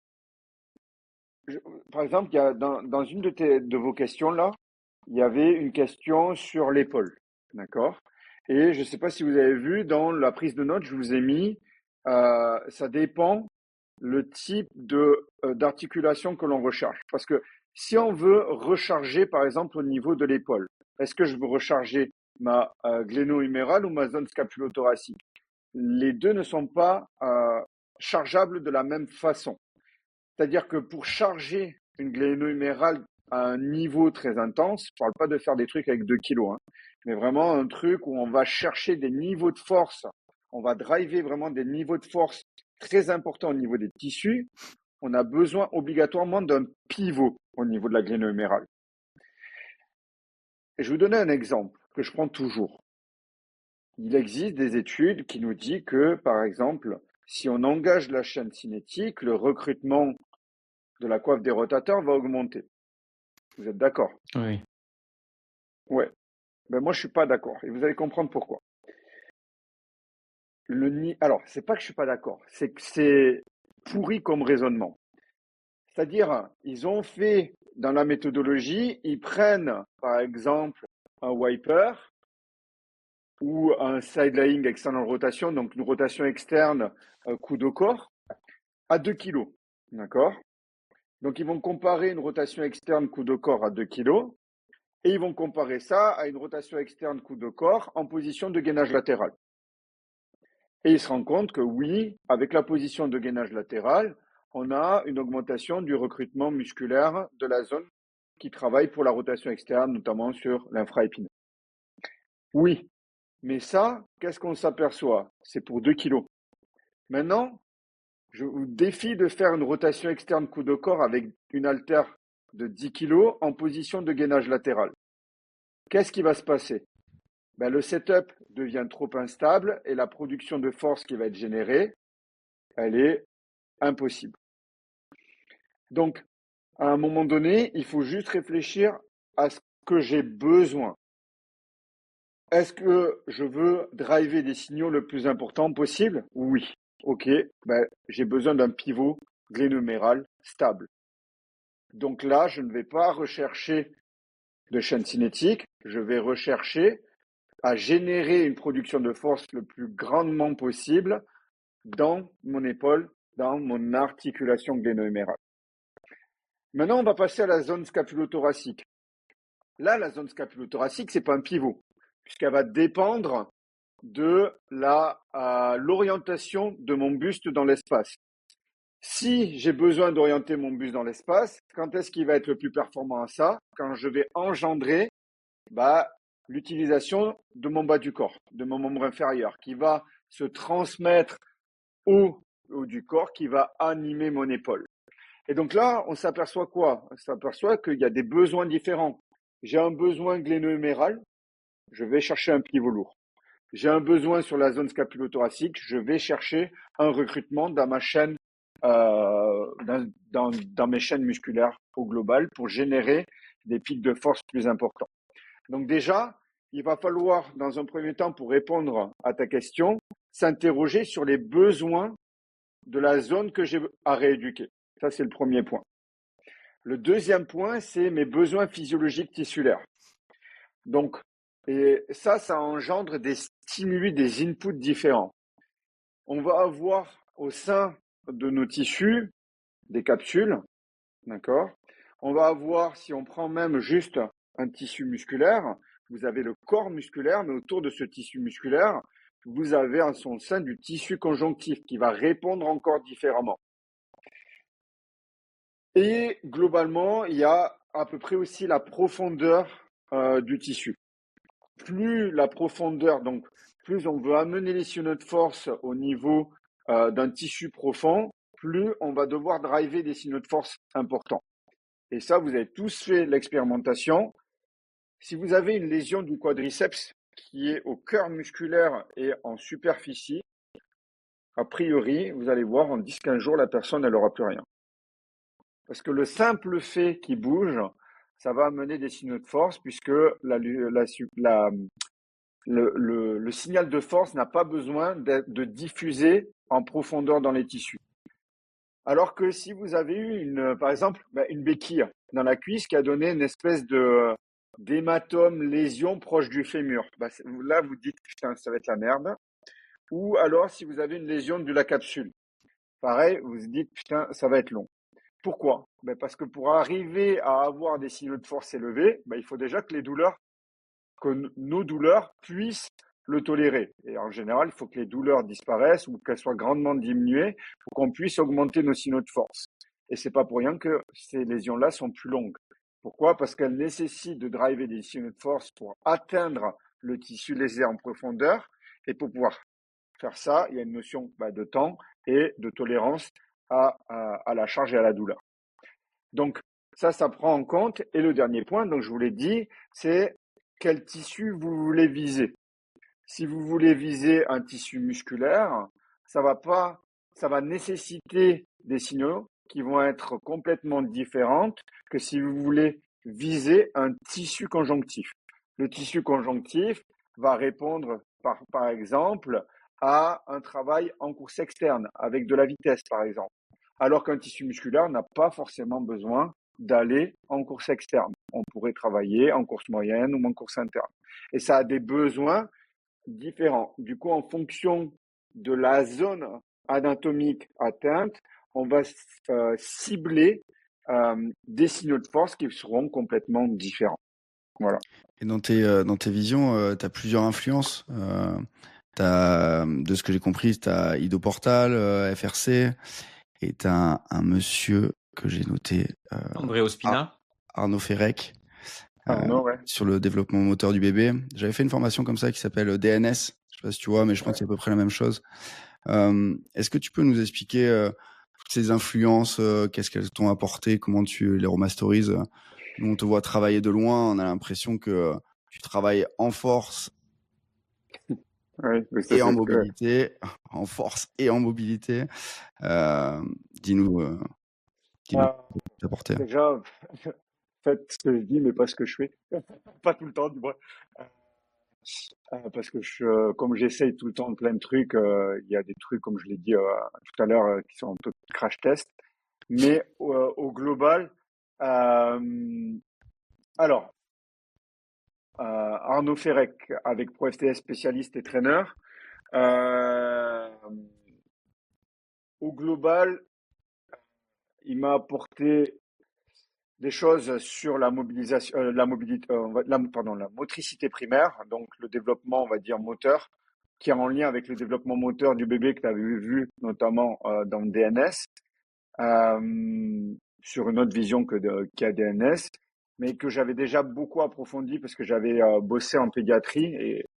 je- par exemple, il y a dans une de vos questions là, il y avait une question sur l'épaule. D'accord? Et je ne sais pas si vous avez vu dans la prise de notes, je vous ai mis, ça dépend le type d'articulation que l'on recherche. Parce que si on veut recharger, par exemple, au niveau de l'épaule, est-ce que je veux recharger ma gléno-humérale ou ma zone scapulothoracique? Les deux ne sont pas chargeables de la même façon. C'est-à-dire que pour charger une gléno-humérale à un niveau très intense, je ne parle pas de faire des trucs avec 2 kilos, hein, mais vraiment un truc où on va chercher des niveaux de force, on va driver vraiment des niveaux de force très importants au niveau des tissus, on a besoin obligatoirement d'un pivot au niveau de la gléno-humérale. Et je vais vous donner un exemple que je prends toujours. Il existe des études qui nous disent que, par exemple, si on engage la chaîne cinétique, le recrutement de la coiffe des rotateurs va augmenter. Vous êtes d'accord? Oui. Ouais. Ben moi, je suis pas d'accord. Et vous allez comprendre pourquoi. Alors, c'est pas que je suis pas d'accord. C'est que c'est pourri comme raisonnement. C'est-à-dire, ils ont fait dans la méthodologie, ils prennent, par exemple, un wiper ou un side-lying external rotation, donc une rotation externe coude au corps, à 2 kilos. D'accord? Donc, ils vont comparer une rotation externe coude au corps à 2 kilos et ils vont comparer ça à une rotation externe coude au corps en position de gainage latéral. Et ils se rendent compte que oui, avec la position de gainage latéral, on a une augmentation du recrutement musculaire de la zone qui travaille pour la rotation externe, notamment sur l'infraépineux. Oui, mais ça, qu'est-ce qu'on s'aperçoit? C'est pour 2 kilos. Maintenant, je vous défie de faire une rotation externe coude au corps avec une haltère de 10 kilos en position de gainage latéral. Qu'est-ce qui va se passer? Ben, le setup devient trop instable et la production de force qui va être générée, elle est impossible. Donc, à un moment donné, il faut juste réfléchir à ce que j'ai besoin. Est-ce que je veux driver des signaux le plus important possible? Oui. Ok, ben, j'ai besoin d'un pivot glénoméral stable. Donc là, je ne vais pas rechercher de chaîne cinétique, je vais rechercher à générer une production de force le plus grandement possible dans mon épaule, dans mon articulation gléno-humérale. Maintenant, on va passer à la zone scapulothoracique. Là, la zone scapulothoracique, c'est pas un pivot, puisqu'elle va dépendre de l'orientation de mon buste dans l'espace. Si j'ai besoin d'orienter mon buste dans l'espace, quand est-ce qu'il va être le plus performant à ça? Quand je vais engendrer l'utilisation de mon bas du corps, de mon membre inférieur, qui va se transmettre au haut du corps, qui va animer mon épaule. Et donc là, on s'aperçoit quoi? On s'aperçoit qu'il y a des besoins différents. J'ai un besoin gléno-huméral, je vais chercher un pivot lourd. j'ai un besoin sur la zone scapulo-thoracique, je vais chercher un recrutement dans ma chaîne, dans mes chaînes musculaires au global pour générer des pics de force plus importants. Donc déjà, il va falloir, dans un premier temps, pour répondre à ta question, s'interroger sur les besoins de la zone que j'ai à rééduquer. Ça, c'est le premier point. Le deuxième point, c'est mes besoins physiologiques tissulaires. Donc, et ça engendre des stimuli, des inputs différents. On va avoir au sein de nos tissus des capsules, d'accord? On va avoir, si on prend même juste un tissu musculaire, vous avez le corps musculaire, mais autour de ce tissu musculaire, vous avez en son sein du tissu conjonctif qui va répondre encore différemment. Et globalement, il y a à peu près aussi la profondeur du tissu. Plus la profondeur, donc plus on veut amener les signaux de force au niveau d'un tissu profond, plus on va devoir driver des signaux de force importants. Et ça, vous avez tous fait l'expérimentation. Si vous avez une lésion du quadriceps qui est au cœur musculaire et en superficie, a priori, vous allez voir, en 10-15 jours, la personne, elle n'aura plus rien. Parce que le simple fait qu'il bouge, ça va amener des signaux de force puisque le signal de force n'a pas besoin de diffuser en profondeur dans les tissus. Alors que si vous avez eu par exemple, une béquille dans la cuisse qui a donné une espèce d'hématome, lésion proche du fémur, là vous dites putain, ça va être la merde. Ou alors si vous avez une lésion de la capsule, pareil, vous vous dites putain, ça va être long. Pourquoi? Parce que pour arriver à avoir des signaux de force élevés, il faut déjà que nos douleurs puissent le tolérer. Et en général, il faut que les douleurs disparaissent ou qu'elles soient grandement diminuées pour qu'on puisse augmenter nos signaux de force. Et c'est pas pour rien que ces lésions-là sont plus longues. Pourquoi? Parce qu'elles nécessitent de driver des signaux de force pour atteindre le tissu lésé en profondeur. Et pour pouvoir faire ça, il y a une notion de temps et de tolérance à la charge et à la douleur. Donc, ça prend en compte. Et le dernier point, donc je vous l'ai dit, c'est quel tissu vous voulez viser. Si vous voulez viser un tissu musculaire, ça va nécessiter des signaux qui vont être complètement différents que si vous voulez viser un tissu conjonctif. Le tissu conjonctif va répondre, par exemple, à un travail en course externe, avec de la vitesse, par exemple. Alors qu'un tissu musculaire n'a pas forcément besoin d'aller en course externe. On pourrait travailler en course moyenne ou en course interne. Et ça a des besoins différents. Du coup, en fonction de la zone anatomique atteinte, on va cibler des signaux de force qui seront complètement différents. Voilà. Et dans tes visions, tu as plusieurs influences. De ce que j'ai compris, tu as Ido Portal, FRC, et tu as un monsieur que j'ai noté, André Ospina. Arnaud Ferrec, Ouais. sur le développement moteur du bébé. J'avais fait une formation comme ça qui s'appelle DNS. Je sais pas si tu vois, mais je pense que c'est à peu près la même chose. Est-ce que tu peux nous expliquer toutes ces influences, qu'est-ce qu'elles t'ont apporté, comment tu les remasterises? Nous, on te voit travailler de loin, on a l'impression que tu travailles en force et en mobilité, en force et en mobilité. Dis-nous ce que t'as apporté. Déjà, faites ce que je dis, mais pas ce que je fais. Pas tout le temps, du moins. Parce que comme j'essaye tout le temps plein de trucs, il y a des trucs, comme je l'ai dit tout à l'heure, qui sont un peu crash test. Mais au global, alors, Arnaud Ferrec, avec ProFTS spécialiste et traîneur, au global, il m'a apporté des choses sur la mobilisation, la motricité primaire, donc le développement, on va dire, moteur, qui est en lien avec le développement moteur du bébé que tu avais vu notamment dans le DNS, sur une autre vision qu'il y a DNS, mais que j'avais déjà beaucoup approfondi parce que j'avais bossé en pédiatrie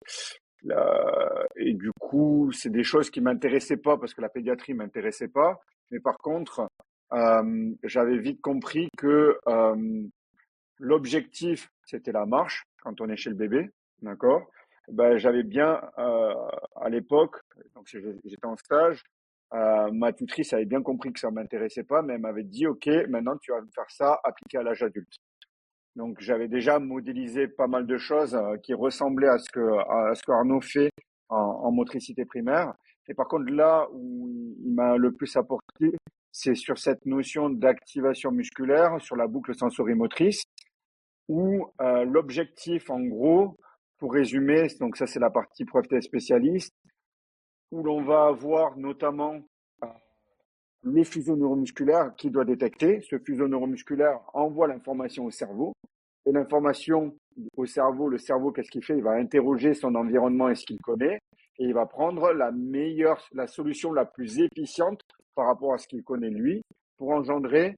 et du coup, c'est des choses qui m'intéressaient pas parce que la pédiatrie m'intéressait pas, mais par contre, j'avais vite compris que l'objectif, c'était la marche quand on est chez le bébé, d'accord? j'avais bien à l'époque, donc j'étais en stage, ma tutrice avait bien compris que ça m'intéressait pas, mais elle m'avait dit, OK, maintenant tu vas faire ça appliqué à l'âge adulte. Donc j'avais déjà modélisé pas mal de choses qui ressemblaient à ce que Arnaud fait en motricité primaire. Et par contre, là où il m'a le plus apporté, c'est sur cette notion d'activation musculaire sur la boucle sensorimotrice, où l'objectif, en gros, pour résumer, donc ça c'est la partie preuve test spécialiste, où l'on va avoir notamment euh, le fuseau neuromusculaire qui doit détecter. Ce fuseau neuromusculaire envoie l'information au cerveau. Et l'information au cerveau, le cerveau, qu'est-ce qu'il fait? Il va interroger son environnement et ce qu'il connaît. Et il va prendre la solution la plus efficiente par rapport à ce qu'il connaît lui pour engendrer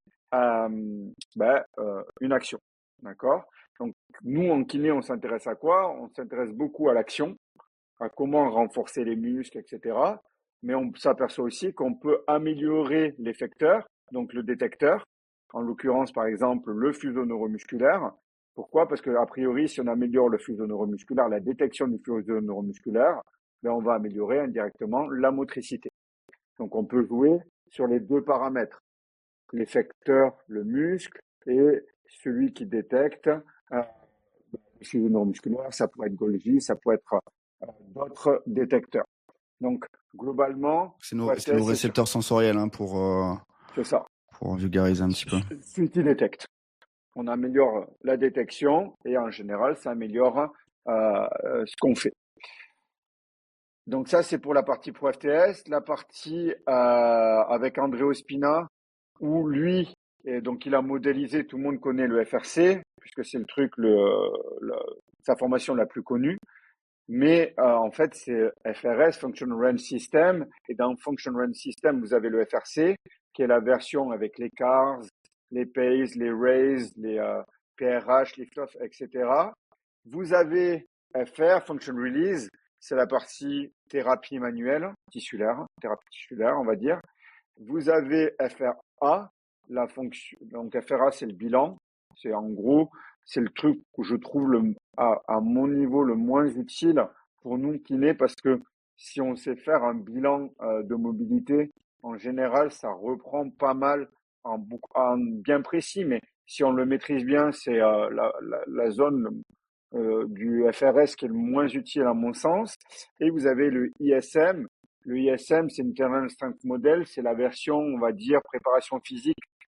une action. D'accord? Donc, nous, en kiné, on s'intéresse à quoi? On s'intéresse beaucoup à l'action, à comment renforcer les muscles, etc. Mais on s'aperçoit aussi qu'on peut améliorer l'effecteur, donc le détecteur, en l'occurrence, par exemple, le fuseau neuromusculaire. Pourquoi? Parce que, a priori, si on améliore le fuseau neuromusculaire, la détection du fuseau neuromusculaire, on va améliorer indirectement la motricité. Donc, on peut jouer sur les deux paramètres, l'effecteur, le muscle, et celui qui détecte le fuseau neuromusculaire, ça pourrait être Golgi, ça pourrait être d'autres détecteurs. Donc, globalement, c'est nos récepteurs sensoriels c'est ça. Pour vulgariser un petit peu. Celui qui détecte. On améliore la détection et en général, ça améliore ce qu'on fait. Donc ça, c'est pour la partie Pro FTS. La partie avec André Ospina, où lui, donc il a modélisé, tout le monde connaît le FRC, puisque c'est le truc, sa formation la plus connue. Mais en fait, c'est FRS, Function Range System. Et dans Function Range System, vous avez le FRC, qui est la version avec les CARS, les PACE, les RAISE, les PRH, lift-off, etc. Vous avez FR, Function Release, c'est la partie thérapie manuelle, thérapie tissulaire, on va dire. Vous avez FRA, la fonction, donc FRA, c'est le bilan. C'est en gros, c'est le truc que je trouve à mon niveau le moins utile pour nous kinés, parce que si on sait faire un bilan de mobilité, en général, ça reprend pas mal en bien précis, mais si on le maîtrise bien, c'est la zone du FRS qui est le moins utile à mon sens. Et vous avez le ISM. Le ISM, c'est Internal Strength Model, c'est la version, on va dire, préparation physique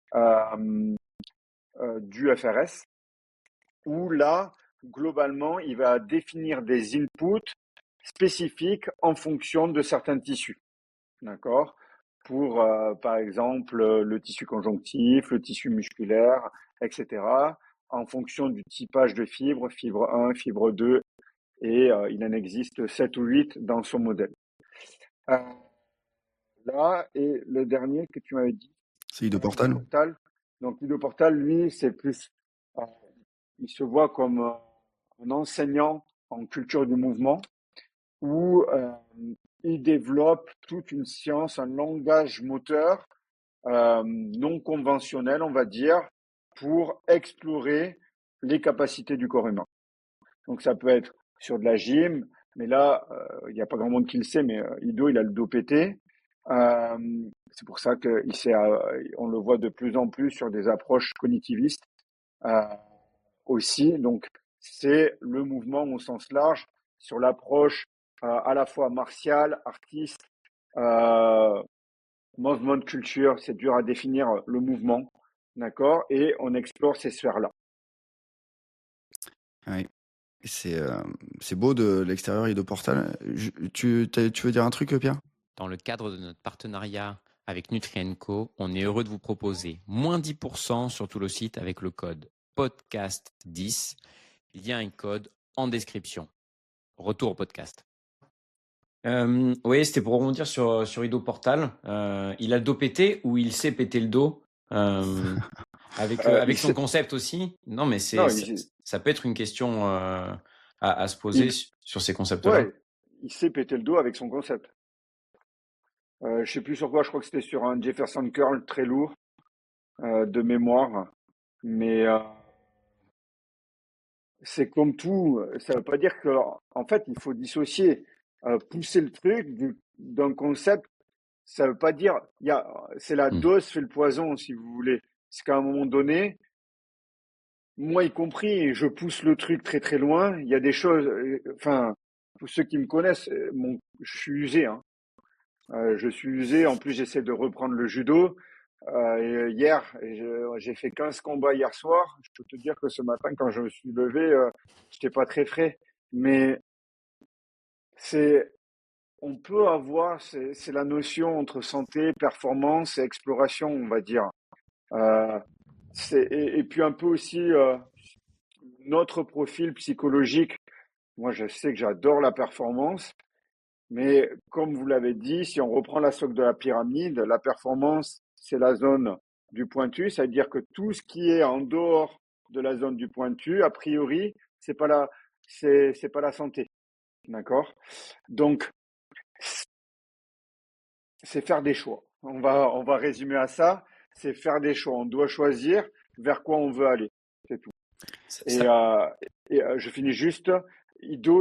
du FRS, où là, globalement, il va définir des inputs spécifiques en fonction de certains tissus. D'accord? Pour, par exemple, le tissu conjonctif, le tissu musculaire, etc., en fonction du typage de fibres, fibre 1, fibre 2, et il en existe 7 ou 8 dans son modèle. Là, et le dernier que tu m'avais dit, c'est Idoportal. Donc, Idoportal, lui, c'est plus, il se voit comme un enseignant en culture du mouvement, où il développe toute une science, un langage moteur non conventionnel, on va dire, pour explorer les capacités du corps humain. Donc ça peut être sur de la gym, mais là, il n'y a pas grand monde qui le sait, mais Ido, il a le dos pété. C'est pour ça on le voit de plus en plus sur des approches cognitivistes aussi. Donc c'est le mouvement au sens large, sur l'approche à la fois martiale, artiste, movement culture, c'est dur à définir le mouvement, d'accord? Et on explore ces sphères-là. Oui. C'est beau de l'extérieur Idoportal. Tu veux dire un truc, Pierre? Dans le cadre de notre partenariat avec Nutrien&Co, on est heureux de vous proposer moins 10% sur tout le site avec le code podcast10. Il y a un code en description. Retour au podcast. Oui, c'était pour rebondir sur Idoportal. Il a le dos pété ou il sait péter le dos avec son concept aussi. Non, mais ça peut être une question à se poser sur ces concepts-là. Ouais, il sait péter le dos avec son concept. Je sais plus sur quoi, je crois que c'était sur un Jefferson curl très lourd de mémoire, mais c'est comme tout. Ça veut pas dire que, en fait, il faut dissocier, pousser le truc d'un concept. Ça veut pas dire, c'est la dose fait le poison, si vous voulez. C'est qu'à un moment donné, moi y compris, je pousse le truc très très loin. Il y a des choses, enfin, pour ceux qui me connaissent, je suis usé, hein. Je suis usé. En plus, j'essaie de reprendre le judo. Hier, j'ai fait 15 combats hier soir. Je peux te dire que ce matin, quand je me suis levé, j'étais pas très frais. Mais on peut avoir, c'est la notion entre santé, performance et exploration, on va dire. Euh, et puis un peu aussi notre profil psychologique. Moi, je sais que j'adore la performance, mais comme vous l'avez dit, si on reprend la socle de la pyramide, la performance, c'est la zone du pointu, c'est-à-dire que tout ce qui est en dehors de la zone du pointu, a priori, c'est pas la santé, d'accord? Donc, c'est faire des choix. On va résumer à ça. C'est faire des choix. On doit choisir vers quoi on veut aller. C'est tout. Je finis juste. Ido,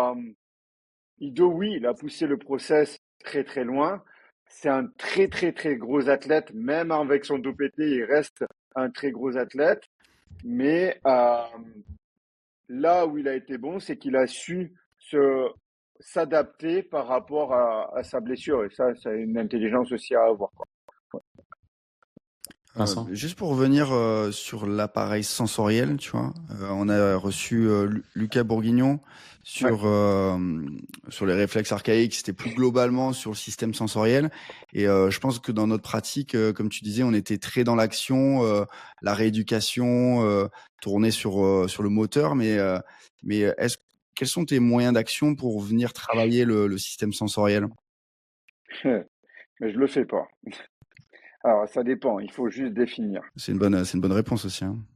oui, il a poussé le process très très loin. C'est un très très très gros athlète. Même avec son dos pété, il reste un très gros athlète. Mais là où il a été bon, c'est qu'il a su s'adapter par rapport à sa blessure. Et ça, c'est une intelligence aussi à avoir, quoi. Vincent. Juste pour revenir sur l'appareil sensoriel, tu vois, on a reçu Lucas Bourguignon sur sur les réflexes archaïques. C'était plus globalement sur le système sensoriel. Et je pense que dans notre pratique, comme tu disais, on était très dans l'action, la rééducation, tournée sur le moteur. Mais quels sont tes moyens d'action pour venir travailler le système sensoriel? Mais je le fais pas. Alors, ça dépend. Il faut juste définir. C'est une bonne réponse aussi, hein.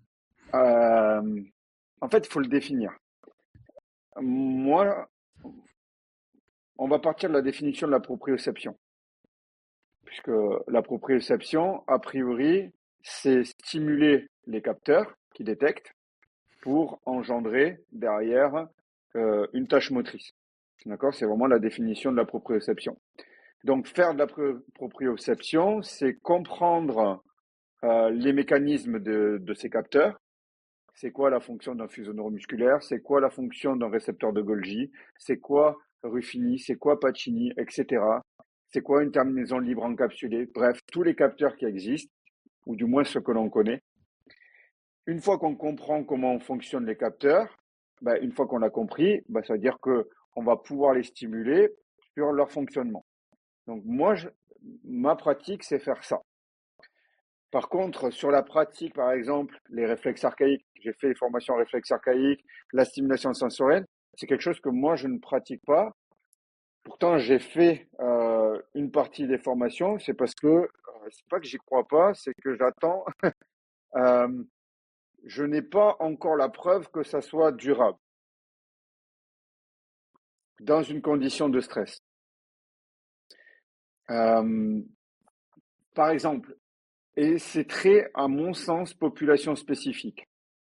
En fait, il faut le définir. Moi, on va partir de la définition de la proprioception. Puisque la proprioception, a priori, c'est stimuler les capteurs qui détectent pour engendrer derrière une tâche motrice. D'accord? C'est vraiment la définition de la proprioception. Donc, faire de la proprioception, c'est comprendre les mécanismes de ces capteurs. C'est quoi la fonction d'un fuseau neuromusculaire? C'est quoi la fonction d'un récepteur de Golgi? C'est quoi Ruffini? C'est quoi Pacini? Etc. C'est quoi une terminaison libre encapsulée? Bref, tous les capteurs qui existent, ou du moins ceux que l'on connaît. Une fois qu'on comprend comment fonctionnent les capteurs, une fois qu'on l'a compris, ça veut dire qu'on va pouvoir les stimuler sur leur fonctionnement. Donc moi, ma pratique, c'est faire ça. Par contre, sur la pratique, par exemple, les réflexes archaïques, j'ai fait les formations en réflexes archaïques, la stimulation sensorielle, c'est quelque chose que moi, je ne pratique pas. Pourtant, j'ai fait une partie des formations, c'est parce que, c'est pas que j'y crois pas, c'est que j'attends, je n'ai pas encore la preuve que ça soit durable dans une condition de stress. Par exemple, et c'est très, à mon sens, population spécifique.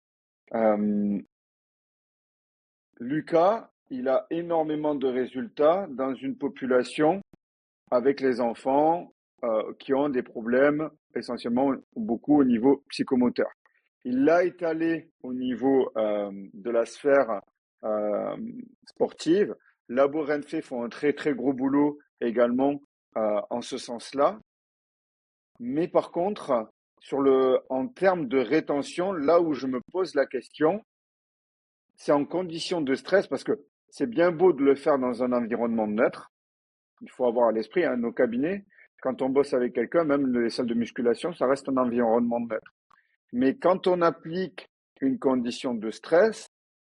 Lucas, il a énormément de résultats dans une population avec les enfants qui ont des problèmes essentiellement beaucoup au niveau psychomoteur. Il l'a étalé au niveau de la sphère sportive. Labo Renfe font un très très gros boulot également en ce sens-là. Mais par contre, en termes de rétention, là où je me pose la question, c'est en condition de stress, parce que c'est bien beau de le faire dans un environnement neutre. Il faut avoir à l'esprit, nos cabinets, quand on bosse avec quelqu'un, même les salles de musculation, ça reste un environnement neutre. Mais quand on applique une condition de stress,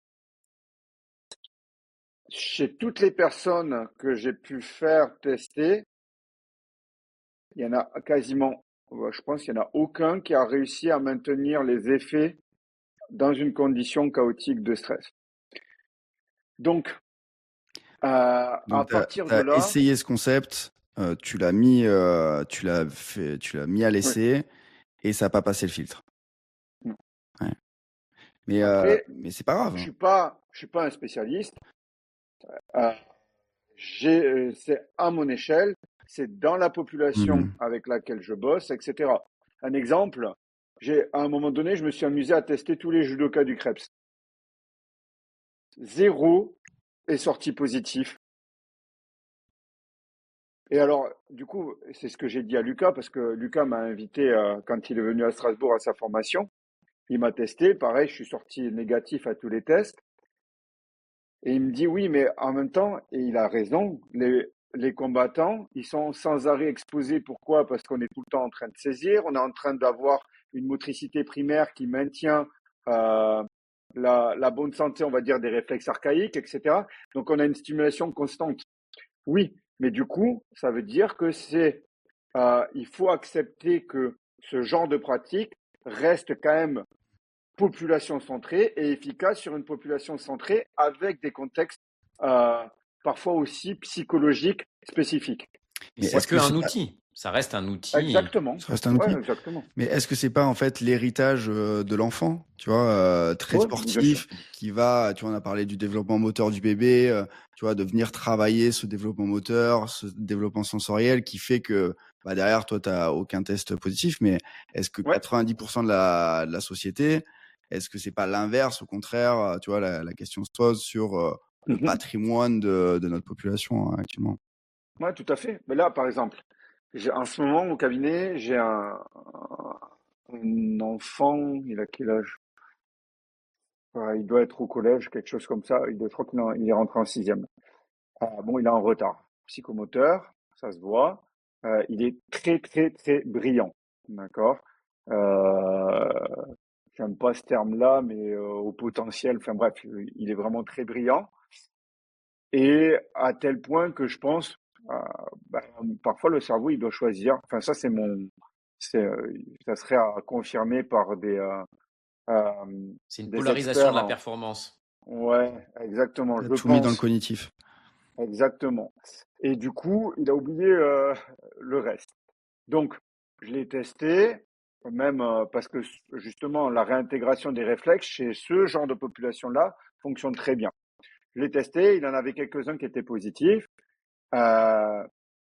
chez toutes les personnes que j'ai pu faire tester, il y en a quasiment, je pense qu'il n'y en a aucun qui a réussi à maintenir les effets dans une condition chaotique de stress. Donc, à partir de là, essayé ce concept, tu l'as mis à l'essai, et ça n'a pas passé le filtre. Non. Ouais. Après, mais c'est pas grave. je suis pas un spécialiste. Euh, c'est à mon échelle, c'est dans la population Mhm. avec laquelle je bosse, etc. Un exemple, à un moment donné, je me suis amusé à tester tous les judokas du Krebs. Zéro est sorti positif. Et alors, du coup, c'est ce que j'ai dit à Lucas, parce que Lucas m'a invité quand il est venu à Strasbourg à sa formation. Il m'a testé, pareil, je suis sorti négatif à tous les tests. Et il me dit oui, mais en même temps, et il a raison, les combattants, ils sont sans arrêt exposés. Pourquoi? Parce qu'on est tout le temps en train de saisir, on est en train d'avoir une motricité primaire qui maintient la bonne santé, on va dire, des réflexes archaïques, etc. Donc on a une stimulation constante. Oui, mais du coup, ça veut dire que il faut accepter que ce genre de pratique reste quand même population centrée et efficace sur une population centrée avec des contextes euh, parfois aussi psychologiques spécifiques. Mais Mais c'est est-ce que qu'un outil. Ça reste un outil. Exactement. ça reste un Ouais, outil? exactement. Mais est-ce que c'est pas en fait l'héritage de l'enfant, tu vois, très Ouais, bien sûr. sportif, qui va, tu vois, on a parlé du développement moteur du bébé, tu vois, de venir travailler ce développement moteur, ce développement sensoriel, qui fait que bah, derrière toi t'as aucun test positif, mais est-ce que Ouais. 90% de la société, est-ce que c'est pas l'inverse, au contraire, tu vois, la question se pose sur le Mhm. patrimoine de notre population hein, actuellement. Ouais, tout à fait. Mais là, par exemple, en ce moment au cabinet, j'ai un enfant, il a quel âge? Il doit être au collège, quelque chose comme ça. Je crois qu'il est rentré en sixième. Bon, il est en retard. Psychomoteur, ça se voit. Il est très, très, très brillant. D'accord? Euh, J'aime pas ce terme-là, mais au potentiel, enfin bref, il est vraiment très brillant. Et à tel point que je pense, euh, bah, parfois le cerveau, il doit choisir. Enfin, ça, ça serait à confirmer par C'est une des polarisation de experts. la performance. Ouais, exactement, T'as je tout mis dans le pense. cognitif. Exactement. Et du coup, il a oublié le reste. Donc, je l'ai testé, même parce que justement, la réintégration des réflexes chez ce genre de population-là fonctionne très bien. Je l'ai testé, il en avait quelques-uns qui étaient positifs. Euh,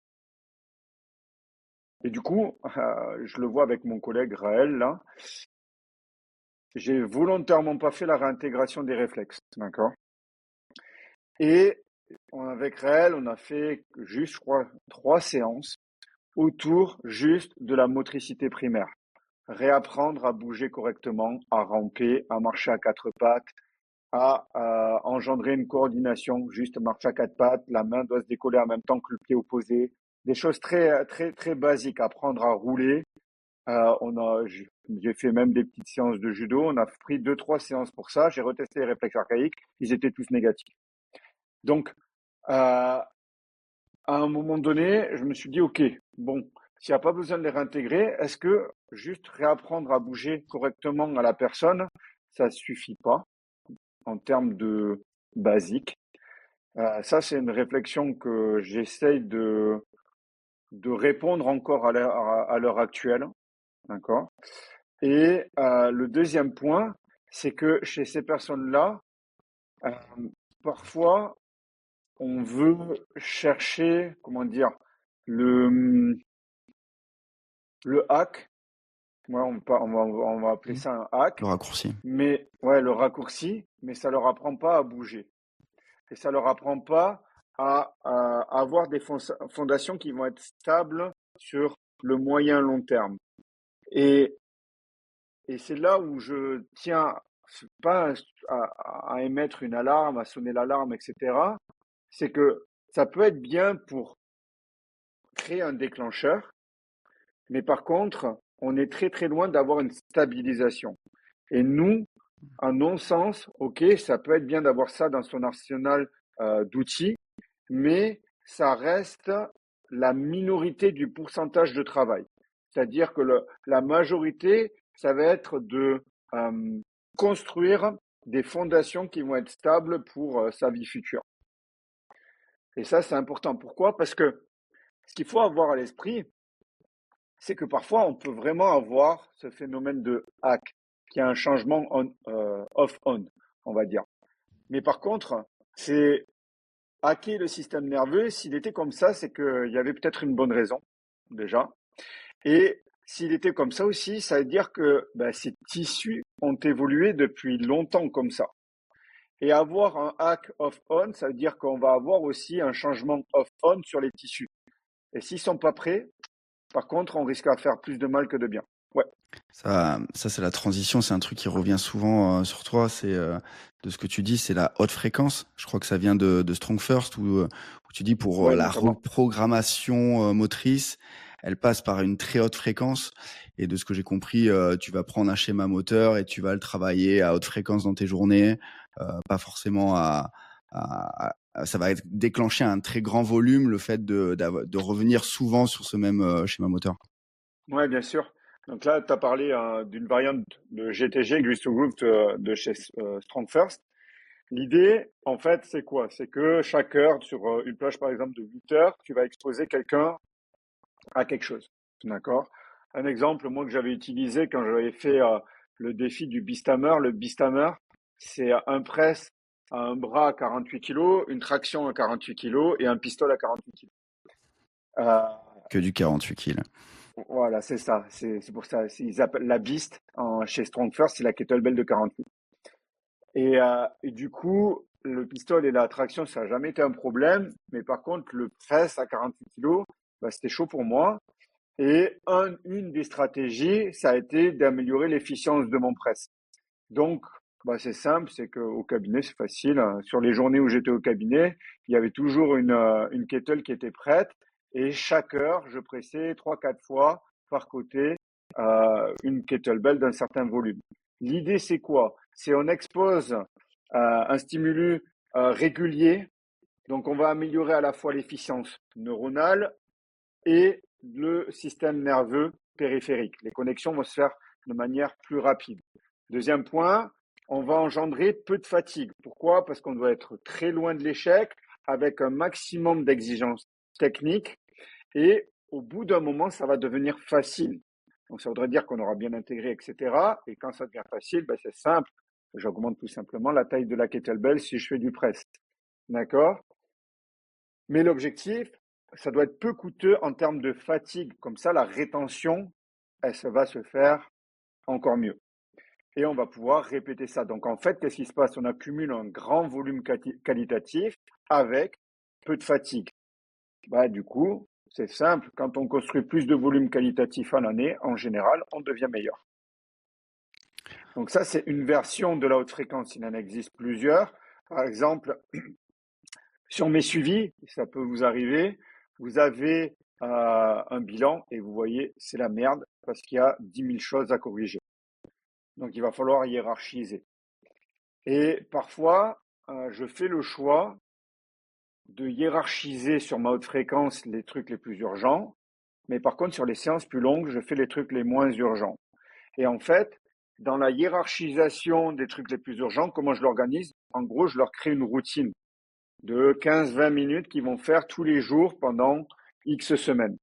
et du coup, je le vois avec mon collègue Raël, là, j'ai volontairement pas fait la réintégration des réflexes, d'accord? Et avec Raël, on a fait juste, je crois, 3 séances autour juste de la motricité primaire. Réapprendre à bouger correctement, à ramper, à marcher à quatre pattes, à engendrer une coordination, juste marcher à quatre pattes, la main doit se décoller en même temps que le pied opposé. Des choses très, très, très basiques, apprendre à rouler. J'ai fait même des petites séances de judo. On a pris 2, 3 séances pour ça. J'ai retesté les réflexes archaïques. Ils étaient tous négatifs. Donc, à un moment donné, je me suis dit, OK, bon, s'il n'y a pas besoin de les réintégrer, est-ce que juste réapprendre à bouger correctement à la personne, ça suffit pas en termes de basique? Ça, c'est une réflexion que j'essaye de répondre encore à l'heure actuelle, d'accord? Et le deuxième point, c'est que chez ces personnes-là, euh, parfois, on veut chercher, comment dire, le, le hack. Ouais, on va appeler Mmh. ça un hack. Le raccourci. Mais ouais, le raccourci, mais ça leur apprend pas à bouger. Et ça leur apprend pas à avoir des fondations qui vont être stables sur le moyen long terme. Et, et c'est là où je tiens pas à émettre une alarme, à sonner l'alarme, etc. C'est que ça peut être bien pour créer un déclencheur, mais par contre, on est très très loin d'avoir une stabilisation. Et nous, à non sens, ok, ça peut être bien d'avoir ça dans son arsenal d'outils, mais ça reste la minorité du pourcentage de travail. C'est-à-dire que la majorité, ça va être de construire des fondations qui vont être stables pour sa vie future. Et ça, c'est important. Pourquoi? Parce que ce qu'il faut avoir à l'esprit, c'est que parfois, on peut vraiment avoir ce phénomène de hack. qu'il y a un changement off-on, on va dire. Mais par contre, c'est hacker le système nerveux. S'il était comme ça, c'est qu'il y avait peut-être une bonne raison, déjà. Et s'il était comme ça aussi, ça veut dire que ces tissus ont évolué depuis longtemps comme ça. Et avoir un hack off-on, ça veut dire qu'on va avoir aussi un changement off-on sur les tissus. Et s'ils sont pas prêts, par contre, on risque à faire plus de mal que de bien. Ouais. Ça c'est la transition, c'est un truc qui revient souvent sur toi, c'est de ce que tu dis, c'est la haute fréquence. Je crois que ça vient de Strong First où tu dis pour la reprogrammation motrice, elle passe par une très haute fréquence. Et de ce que j'ai compris, tu vas prendre un schéma moteur et tu vas le travailler à haute fréquence dans tes journées, pas forcément ça va déclencher un très grand volume, le fait de revenir souvent sur ce même schéma moteur. Ouais, bien sûr. Donc là, tu as parlé d'une variante de GTG, Grease to Groove, de chez Strong First. L'idée, en fait, c'est quoi? C'est que chaque heure, sur une plage, par exemple, de 8 heures, tu vas exposer quelqu'un à quelque chose. D'accord? Un exemple, moi, que j'avais utilisé quand j'avais fait le défi du Beasthammer. Le Beasthammer, c'est un press à un bras à 48 kg, une traction à 48 kg et un pistolet à 48 kg. Que du 48 kg. Voilà, c'est ça. C'est pour ça. Ils appellent la Beast chez Strong First, c'est la kettlebell de 48. Et du coup, le pistolet et la traction, ça n'a jamais été un problème. Mais par contre, le press à 48 kg, c'était chaud pour moi. Et une des stratégies, ça a été d'améliorer l'efficience de mon press. Donc, c'est simple, c'est qu'au cabinet, c'est facile. Sur les journées où j'étais au cabinet, il y avait toujours une kettle qui était prête. Et chaque heure, je pressais 3-4 fois par côté une kettlebell d'un certain volume. L'idée, c'est quoi? C'est on expose un stimulus régulier. Donc, on va améliorer à la fois l'efficience neuronale et le système nerveux périphérique. Les connexions vont se faire de manière plus rapide. Deuxième point, on va engendrer peu de fatigue. Pourquoi? Parce qu'on doit être très loin de l'échec avec un maximum d'exigences techniques et au bout d'un moment, ça va devenir facile. Donc, ça voudrait dire qu'on aura bien intégré, etc. Et quand ça devient facile, c'est simple. J'augmente tout simplement la taille de la kettlebell si je fais du press. D'accord? Mais l'objectif, ça doit être peu coûteux en termes de fatigue. Comme ça, la rétention, va se faire encore mieux. Et on va pouvoir répéter ça. Donc, en fait, qu'est-ce qui se passe? On accumule un grand volume qualitatif avec peu de fatigue. Du coup, c'est simple. Quand on construit plus de volume qualitatif à l'année, en général, on devient meilleur. Donc ça, c'est une version de la haute fréquence. Il en existe plusieurs. Par exemple, sur mes suivis, ça peut vous arriver, vous avez un bilan et vous voyez, c'est la merde parce qu'il y a 10 000 choses à corriger. Donc, il va falloir hiérarchiser. Et parfois, je fais le choix de hiérarchiser sur ma haute fréquence les trucs les plus urgents, mais par contre, sur les séances plus longues, je fais les trucs les moins urgents. Et en fait, dans la hiérarchisation des trucs les plus urgents, comment je l'organise? En gros, je leur crée une routine de 15-20 minutes qu'ils vont faire tous les jours pendant X semaines.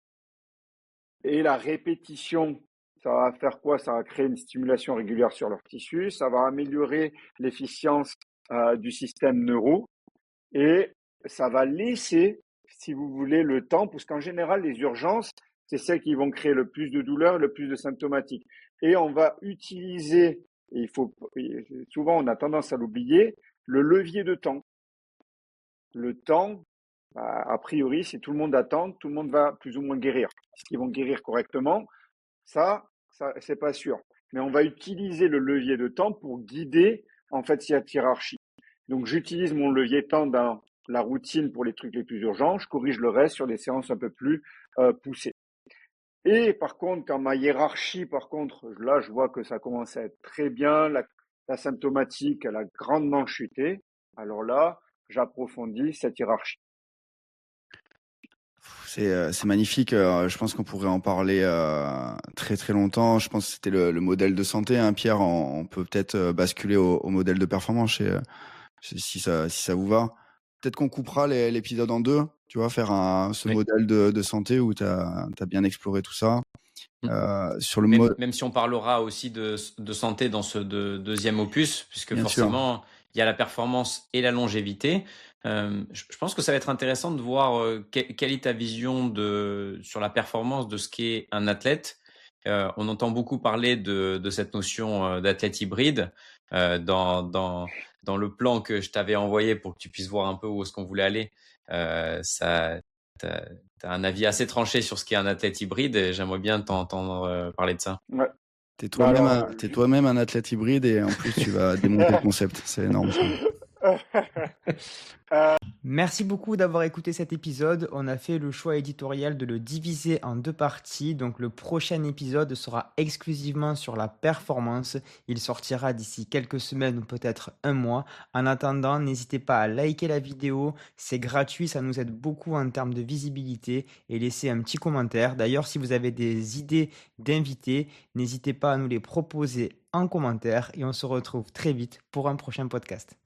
Et la répétition, ça va faire quoi? Ça va créer une stimulation régulière sur leurs tissus, ça va améliorer l'efficience du système neuro et ça va laisser, si vous voulez, le temps, parce qu'en général, les urgences, c'est celles qui vont créer le plus de douleur, le plus de symptomatiques. Et on va utiliser, et souvent on a tendance à l'oublier, le levier de temps. Le temps, a priori, si tout le monde attend, tout le monde va plus ou moins guérir. Est-ce qu'ils vont guérir correctement? Ça, c'est pas sûr. Mais on va utiliser le levier de temps pour guider, en fait, cette hiérarchie. Donc, j'utilise mon levier de temps dans la routine pour les trucs les plus urgents. Je corrige le reste sur des séances un peu plus poussées. Et par contre, quand ma hiérarchie, là, je vois que ça commence à être très bien, la symptomatique, elle a grandement chuté. Alors là, j'approfondis cette hiérarchie. C'est magnifique. Je pense qu'on pourrait en parler très très longtemps. Je pense que c'était le modèle de santé, hein, Pierre. On peut peut-être basculer au modèle de performance si ça vous va. Peut-être qu'on coupera l'épisode en deux. tu vois, faire ce Oui. modèle de santé où tu as bien exploré tout ça. Sur le Même si on parlera aussi de santé dans ce deuxième opus, puisque Bien sûr. forcément, il y a la performance et la longévité. Je pense que ça va être intéressant de voir quelle est ta vision sur la performance de ce qu'est un athlète. On entend beaucoup parler de cette notion d'athlète hybride dans le plan que je t'avais envoyé pour que tu puisses voir un peu où est-ce qu'on voulait aller. T'as un avis assez tranché sur ce qu'est un athlète hybride et j'aimerais bien t'entendre parler de ça. Ouais. T'es Bah toi-même alors, toi-même un athlète hybride et en plus tu vas démonter le concept. C'est énorme ça. Merci beaucoup d'avoir écouté cet épisode. On a fait le choix éditorial de le diviser en 2 parties. Donc le prochain épisode sera exclusivement sur la performance. Il sortira d'ici quelques semaines ou peut-être un mois. En attendant, n'hésitez pas à liker la vidéo. C'est gratuit, ça nous aide beaucoup en termes de visibilité. Et laissez un petit commentaire. D'ailleurs, si vous avez des idées d'invités, n'hésitez pas à nous les proposer en commentaire. Et on se retrouve très vite pour un prochain podcast.